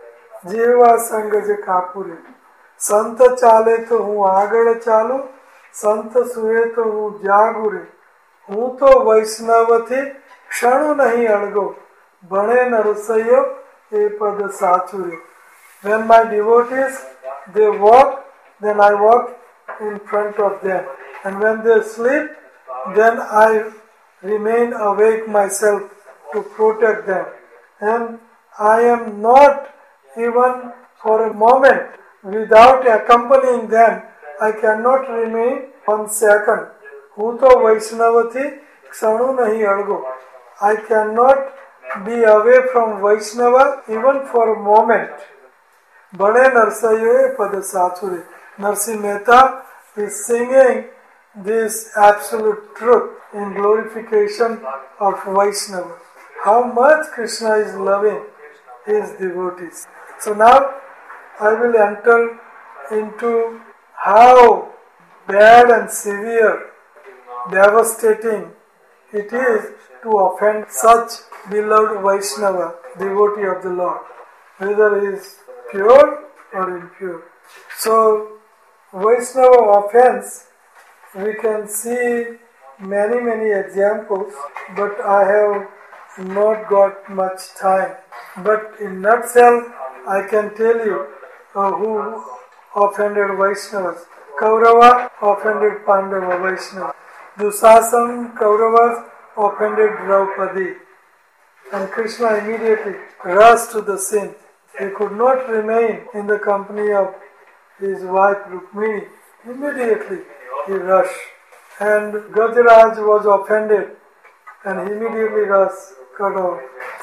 Jiva sangaja kapure. संत चाले तो हूँ आगड़ चालू, संत सुए तो हूँ जागुरे. हूँ तो वैष्णव थी क्षणु नहीं अड़गो, बने न रसोइयो ए पद साचुरे. When my devotees, they walk, then I walk in front of them. And when they sleep, then I remain awake myself to protect them. And I am not even for a moment without accompanying them. I cannot remain one second. हूँ तो वैष्णव थी क्षणु नहीं अड़गो. I cannot be away from Vaishnava even for a moment. Bade Narsayoe Pada Sachure. Narsi Mehta is singing this absolute truth in glorification of Vaishnava. How much Krishna is loving his devotees. So now I will enter into how bad and severe, devastating it is to offend such beloved Vaishnava, devotee of the Lord, whether he is pure or impure. So, Vaishnava offense, we can see many, many examples, but I have not got much time. But in nutshell, I can tell you uh, who offended Vaishnavas. Kaurava offended Pandava Vaishnava. Dusasan Kauravas offended Draupadi. And Krishna immediately rushed to the scene. He could not remain in the company of his wife Rukmini. Immediately he rushed. And Gajaraj was offended and he immediately rushed, cut off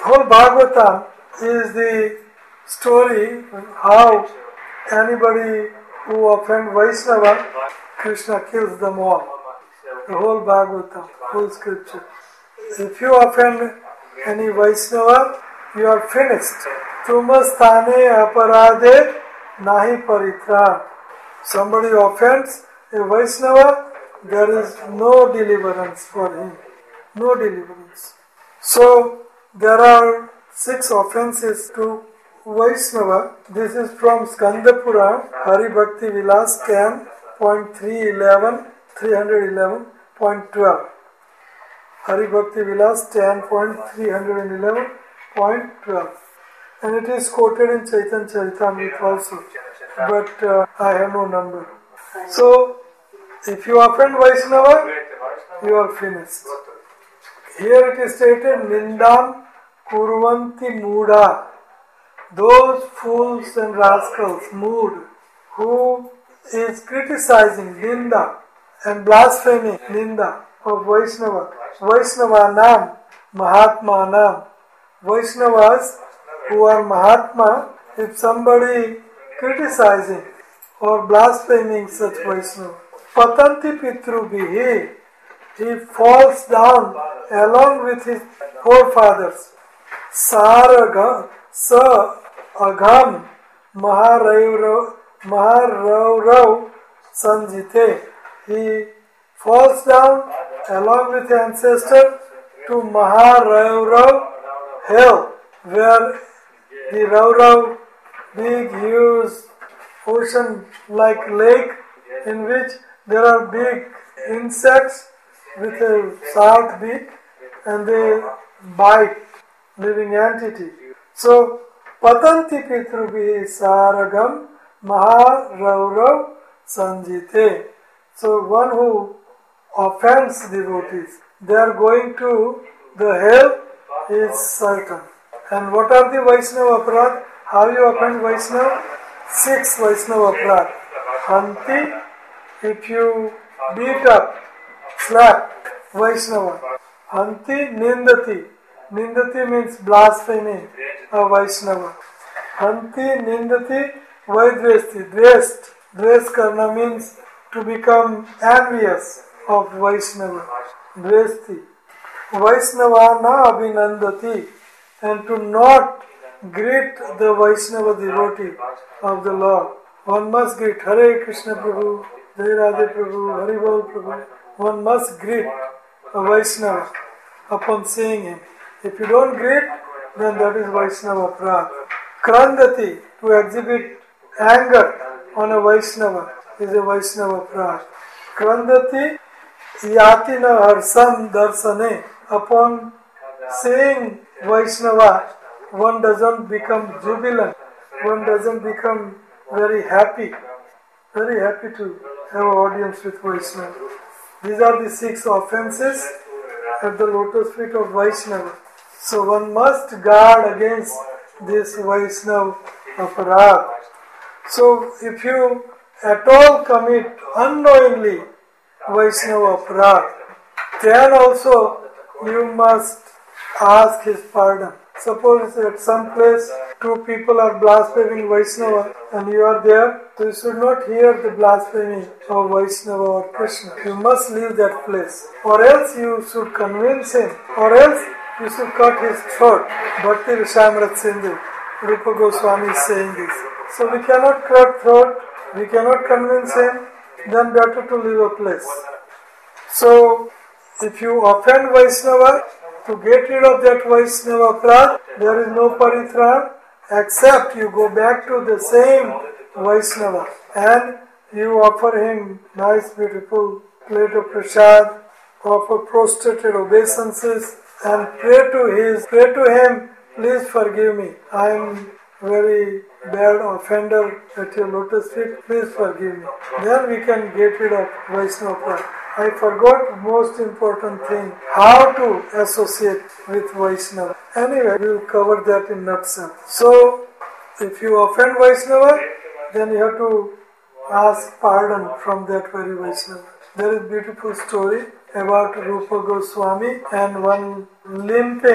whole Bhagavatam is the story how anybody who offend Vaishnava, Krishna kills them all. The whole Bhagavatam, whole scripture. If you offend any Vaishnava, you are finished. Tumastane aparade nahi paritran. Somebody offends a Vaishnava, there is no deliverance for him. No deliverance. So, there are six offenses to Vaishnava. This is from Skanda Purana, Hari Bhakti Vilas ten point three eleven, three eleven point twelve. Hari Bhakti Vilas ten point three eleven point twelve. And it is quoted in Chaitanya Charitamrita also. But uh, I have no number. So, if you offend Vaishnava, you are finished. Here it is stated, Nindam Kurvanti Muda. Those fools and rascals, mood, who is criticizing Ninda and blaspheming Ninda of Vaishnava. Vaishnava Nam, Mahatma Nam. Vaishnavas who are Mahatma, if somebody criticizing or blaspheming such Vaishnava, Patanti Pitrubhihi, he falls down along with his forefathers. Saraga, Sa Agham, Maharaurav, Maharaurav Sanjite. He falls down along with the ancestor to Maharaurav hell, where the Raurav, big, huge, ocean-like lake in which there are big insects with a sharp beak and they bite living entity. So, Patanti Pitrubhi Saragam Maharaurav Sanjite. So, one who offends devotees, they are going to the hell is certain. And what are the Vaishnava Aparad? How you offend Vaishnava? Six Vaishnava Aparad. Hanti, if you beat up, slap Vaishnava. Hanti, Nindati. Nindati means blaspheming a Vaishnava. Hanti, Nindati, Vaidvesti. Dvest. Dvest karna means to become envious of Vaishnava. Dvesti. Vaishnava na abhinandati. And to not greet the Vaishnava devotee of the Lord. One must greet Hare Krishna Prabhu, Jai Radhe Prabhu, Hari Bol Prabhu. One must greet a Vaishnava upon seeing him. If you don't greet, then that is Vaishnava Aparad. Krandati, to exhibit anger on a Vaishnava, is a Vaishnava Aparad. Krandati, yatina harsam darsane. Upon seeing Vaishnava, one doesn't become jubilant, one doesn't become very happy, very happy to have an audience with Vaishnava. These are the six offenses at the lotus feet of Vaishnava. So one must guard against this Vaishnava Aparad. So if you at all commit unknowingly Vaishnava Aparad, then also you must ask his pardon. Suppose at some place two people are blaspheming Vaishnava and you are there, so you should not hear the blasphemy of Vaishnava or Krishna. You must leave that place. Or else you should convince him. Or else you should cut his throat. Bhakti Rishamrat Sindhu, Rupa Goswami is saying this. So we cannot cut throat, we cannot convince him, then better to leave a place. So if you offend Vaishnava, to get rid of that Vaishnava Aparad, there is no paritran except you go back to the same Vaishnava and you offer him nice beautiful plate of prasad, offer prostrated obeisances and pray to his, pray to him, please forgive me. I am very bad offender at your lotus feet, please forgive me. Then we can get rid of Vaishnava Aparad. I forgot most important thing, how to associate with Vaishnava. Anyway, we will cover that in nutshell. So, if you offend Vaishnava, then you have to ask pardon from that very Vaishnava. There is a beautiful story about Rupa Goswami and one limping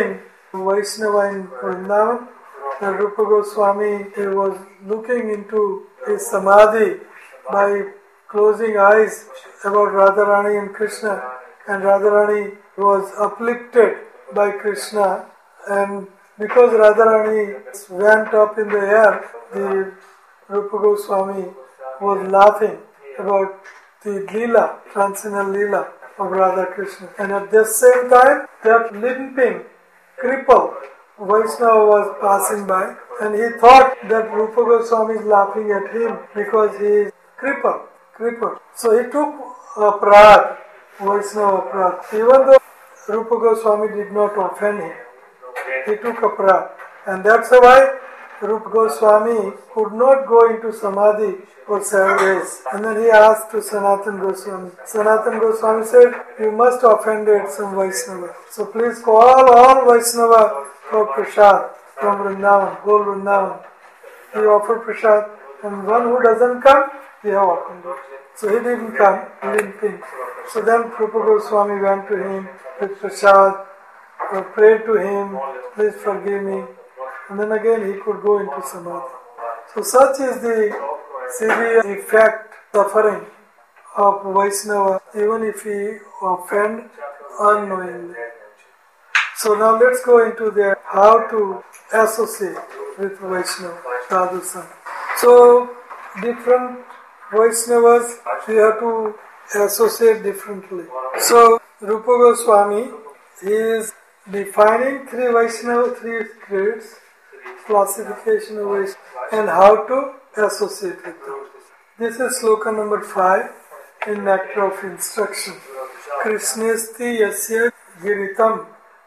Vaishnava in Vrindavan. And Rupa Goswami he was looking into his samadhi by closing eyes about Radharani and Krishna, and Radharani was uplifted by Krishna, and because Radharani went up in the air, the Rupa Goswami was laughing about the Leela, transcendental Leela of Radha Krishna. And at the same time, that limping cripple Vaishnava was passing by, and he thought that Rupa Goswami is laughing at him because he is crippled. crippled. So he took aparad, Vaishnava aparad. Even though Rupa Goswami did not offend him, he took aparad. And that's why Rupa Goswami could not go into Samadhi for seven days. And then he asked to Sanatan Goswami. Sanatan Goswami said, you must offended some Vaishnava. So please call all Vaishnava for prasad from Vrindavan, whole Vrindavan. He offered prasad, and one who doesn't come, he have offended. So he didn't come, limping. So then Rupa Goswami went to him with prasad, or prayed to him, please forgive me. And then again he could go into Samadhi. So such is the severe effect, suffering of Vaishnava, even if he offend unknowingly. So now let's go into the how to associate with Vaishnava, Sadhu Sangha. So different Vaishnavas we have to associate differently. So Rupa Goswami he is defining three Vaishnava, three grades, classification of Vaishnava, and how to associate with them. This is sloka number five in Nectar of Instruction. Krishnesti yasya giritam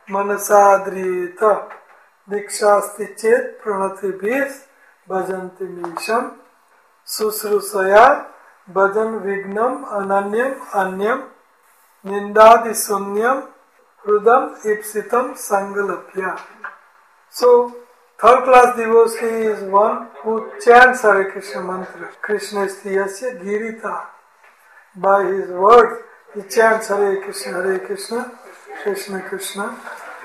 manasadrita dikshasti chet pranati bis bhajanti misham susrusaya bhajan vignam ananyam anyam nindadi sunyam hrudam ipsitam sangalapya. So third class devotee is one who chants Hare Krishna mantra. Krishna is yasya girita. By his words, he chants Hare Krishna, Hare Krishna, Krishna Krishna.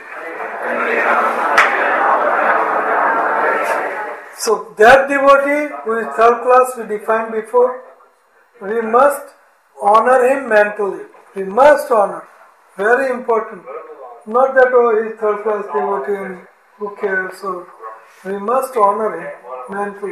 So that devotee who is third class we defined before, we must honor him mentally. We must honor. Very important. Not that oh he is third class devotee and who cares, or we must honor him mentally.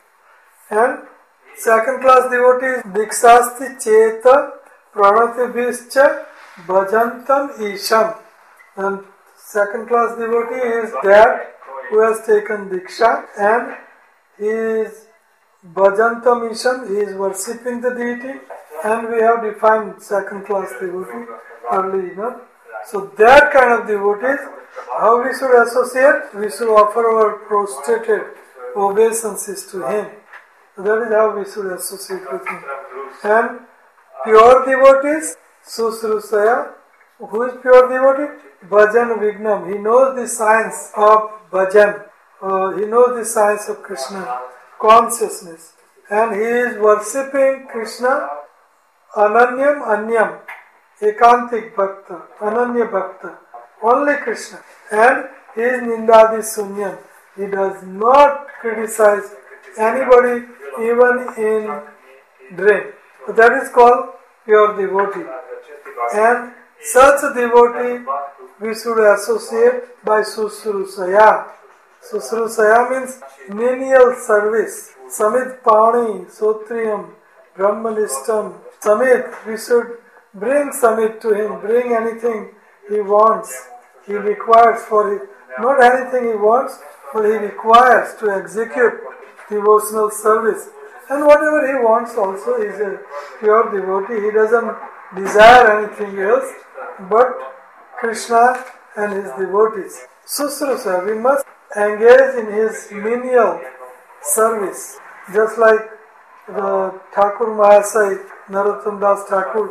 And second class devotee is Dikshasti Cheta Pranatibhischa Bhajantam Isham. And second class devotee is that who has taken Diksha and he is Bhajantam Isham, he is worshipping the deity, and we have defined second class devotee early enough. So that kind of devotees, how we should associate? We should offer our prostrated obeisances to him. So that is how we should associate with him. And pure devotees, Susrusaya. Who is pure devotee? Bhajan Vignam. He knows the science of Bhajan. Uh, he knows the science of Krishna consciousness. And he is worshipping Krishna Ananyam Anyam. Ekantik Bhakta. Ananya Bhakta. Only Krishna. And he is Nindadi Sunyam. He does not criticize anybody even in dream. So that is called pure devotee. And such a devotee we should associate by Susrusaya. Susrusaya means menial service. Samit Pani, Sotriyam, Brahmanishtam. Samit, we should bring Samit to him, bring anything he wants. He requires for it. Not anything he wants, but he requires to execute devotional service. And whatever he wants also is a pure devotee. He doesn't desire anything else but Krishna and his devotees. Susrusa, we must engage in his menial service. Just like the Thakur Mahasai, Narottam Das Thakur,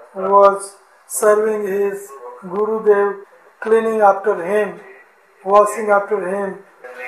was serving his Gurudev, cleaning after him, washing after him,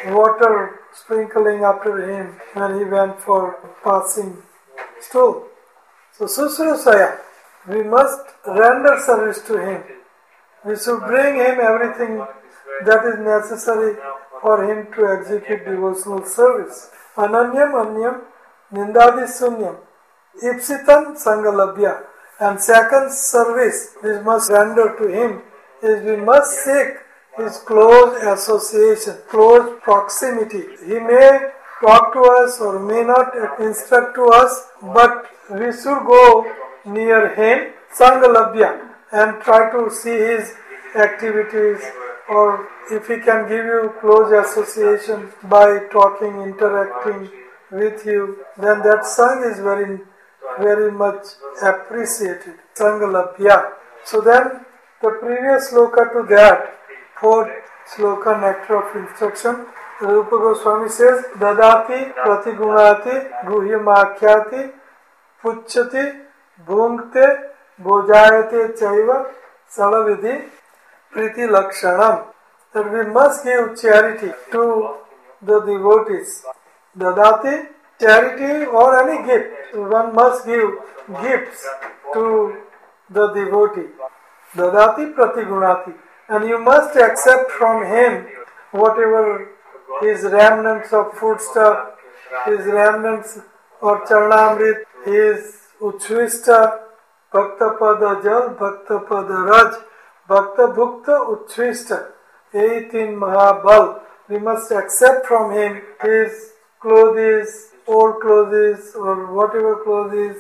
water sprinkling after him when he went for passing stool. So Susrusaya, we must render service to him. We should bring him everything that is necessary for him to execute devotional service. Ananyam anyam nindadi sunyam ipsitam sangalabhya. And second service we must render to him is we must seek his close association, close proximity. He may talk to us or may not instruct to us, but we should go near him, sangalabhya, and try to see his activities, or if he can give you close association by talking, interacting with you, then that sang is very, very much appreciated. Sangalabhya. So then the previous sloka to that, fourth sloka, nectar of instruction, Rupa Goswami says, Dadati pratigunati guhyamakhyati puchyati bhungte bojayate chaiva salavidhi priti lakshanam. That we must give charity to the devotees. Dadati, charity or any gift. One must give gifts to the devotee. Dadati pratigunati. And you must accept from him whatever his remnants of foodstuff, his remnants of charnamrit, his uchvista, bhakta pada jal, bhakta pada raj, bhakta bhukta uchvista, eighteen mahabal. We must accept from him his clothes, old clothes, or whatever clothes,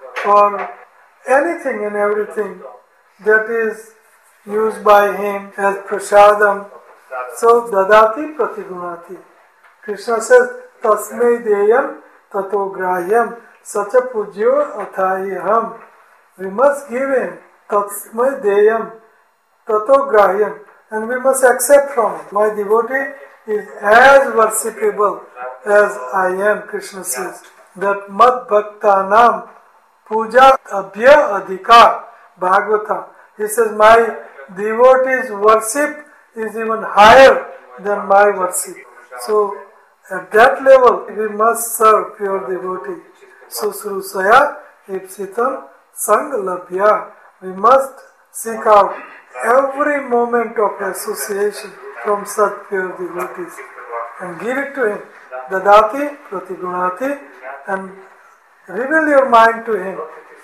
or anything and everything that is used by him as prasadam. So, dadati pratigunati. Krishna says, tasmai deyam tato grahyam sacha pujyo athayaham. We must give him tasmai deyam tato grahyam, and we must accept from him. My devotee is as worshipable as I am, Krishna says. That mad bhaktanam puja abhya adhikar Bhagavatam. He says, my devotees' worship is even higher than my worship. So, at that level, we must serve pure devotee. Susrusaya ipsitam sangalabhya. We must seek out every moment of association from such pure devotees and give it to him. Dadati pratigunati, and reveal your mind to him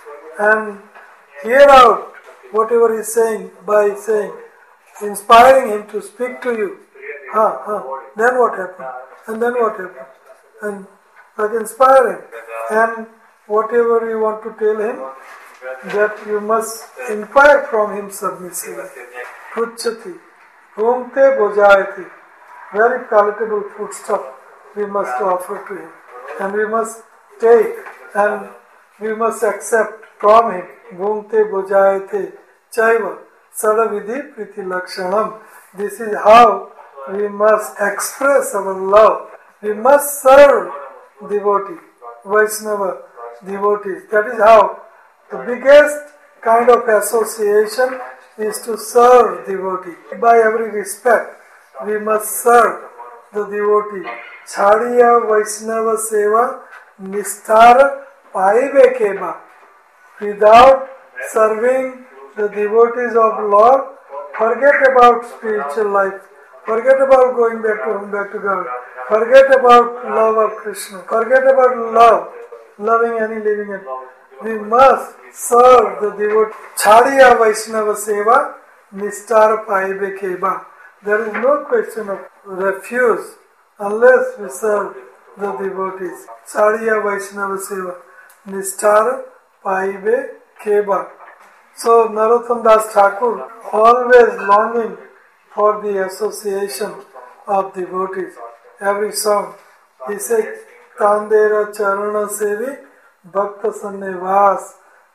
and hear out whatever he is saying by saying, inspiring him to speak to you. Huh, huh. Then what happened? And then what happened? And like inspire him. And whatever you want to tell him, that you must inquire from him submissively. Puchyati, bhungte bojayati. Very palatable foodstuff we must offer to him. And we must take and we must accept from him. Bhungte bojayate chaiva sadavidhi priti lakshanam. This is how we must express our love. We must serve devotee, Vaishnava devotees. That is how the biggest kind of association is to serve devotee. By every respect, we must serve the devotee. Chadiya Vaishnava Seva Nisthara Paive Keba. Without serving the devotees of Lord, forget about spiritual life. Forget about going back to home, back to God. Forget about love of Krishna. Forget about love, loving any living entity. We must serve the devotee. Chadiya Vaishnava Seva Nisthara Paive Keba. There is no question of refuse unless we serve the devotees. Chadiya Vaishnava Seva Nisthara Paive Keba. So Narottam Das Thakur, always longing for the association of devotees. Every song, he says, Tandera Charana Sevi Bhakta Sannivas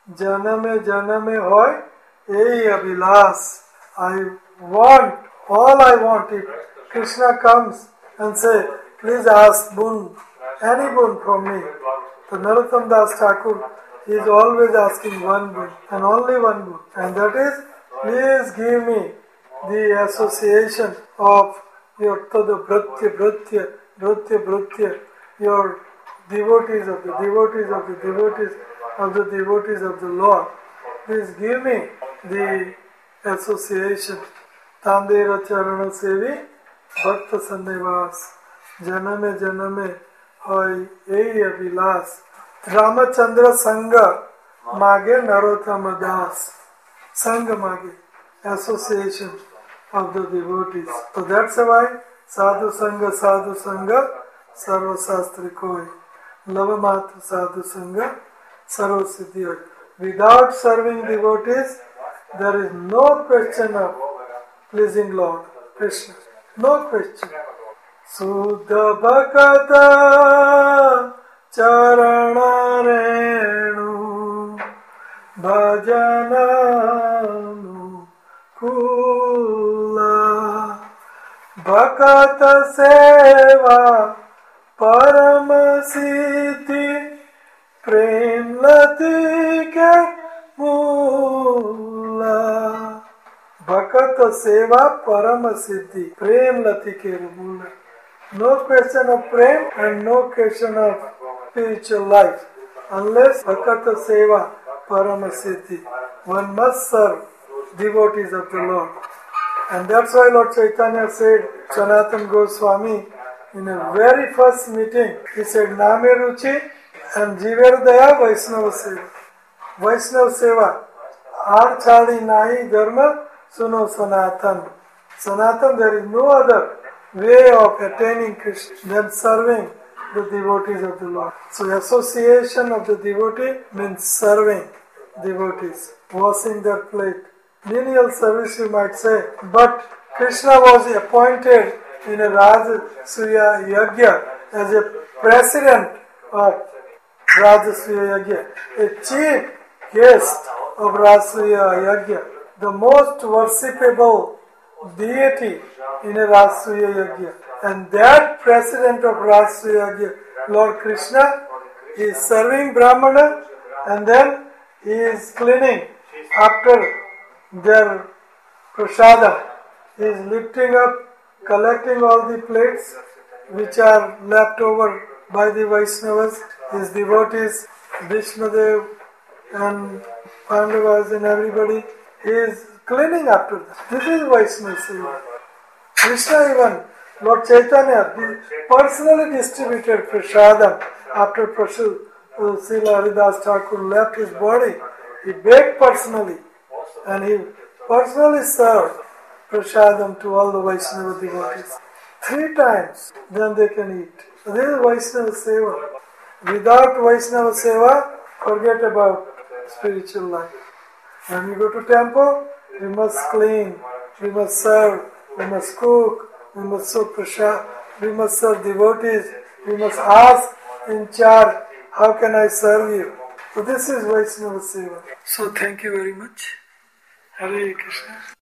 Janame Janame Hoy Ei Abhilas. I want, all I want, if Krishna comes and say, please ask boon, any boon from me. So Narottam Das Thakur is always asking one boon and only one boon, and that is, please give me the association of your Tada Bhritya Bhritya Bhritya Bhritya, your devotees of the devotees of the devotees of the devotees of the Lord. Please give me the association तांदेर चरण सेवी भक्त सन्निवास जन्मे जन्मे होय यही अभिलाष रामचंद्र संग मागे नरोत्तम दास संग मागे association of the devotees. So that's why sadhu sanga sadhu sanga sarva shastri koi lava matra sadhu sanga sarva siddhi hoy. Without serving devotees there is no question of pleasing Lord Krishna. No question. Suddha bhakata charana renu bhajana kula bhakat seva param siddhi prem lati ke mula bhakat seva param siddhi prem lati ke mula. No question of prem and no question of spiritual life unless bhakat seva param siddhi. One must serve devotees of the Lord. And that's why Lord Chaitanya said, Sanatana Goswami, in a very first meeting, he said, Name Ruchi and Jiver Daya Vaishnava Seva. Vaishnava Seva, Ar Chali Nahi Dharma Suno Sanatan. Sanatan, there is no other way of attaining Krishna than serving the devotees of the Lord. So association of the devotee means serving devotees, washing their plate. Menial service you might say, but Krishna was appointed in a Rajasuya Yajna as a president of Rajasuya Yajna, a chief guest of Rajasuya Yajna, the most worshipable deity in a Rajasuya Yajna. And that president of Rajasuya Yajna, Lord Krishna, is serving Brahmana and then he is cleaning after their prasadam. He is lifting up, collecting all the plates which are left over by the Vaishnavas, his devotees, Vishnudev and Pandavas and everybody. He is cleaning after them. This is Vaishnava Seva. Krishna even, Lord Chaitanya, personally distributed prasadam after Prasad, uh, Srila Haridas Thakur left his body. He begged personally and he personally served prasadam to all the Vaishnava devotees. Three times, then they can eat. So this is Vaishnava Seva. Without Vaishnava Seva, forget about spiritual life. When we go to temple, we must clean, we must serve, we must cook, we must serve prasad, we must serve devotees, we must ask in charge, how can I serve you? So this is Vaishnava Seva. So thank you very much. Hare Krishna.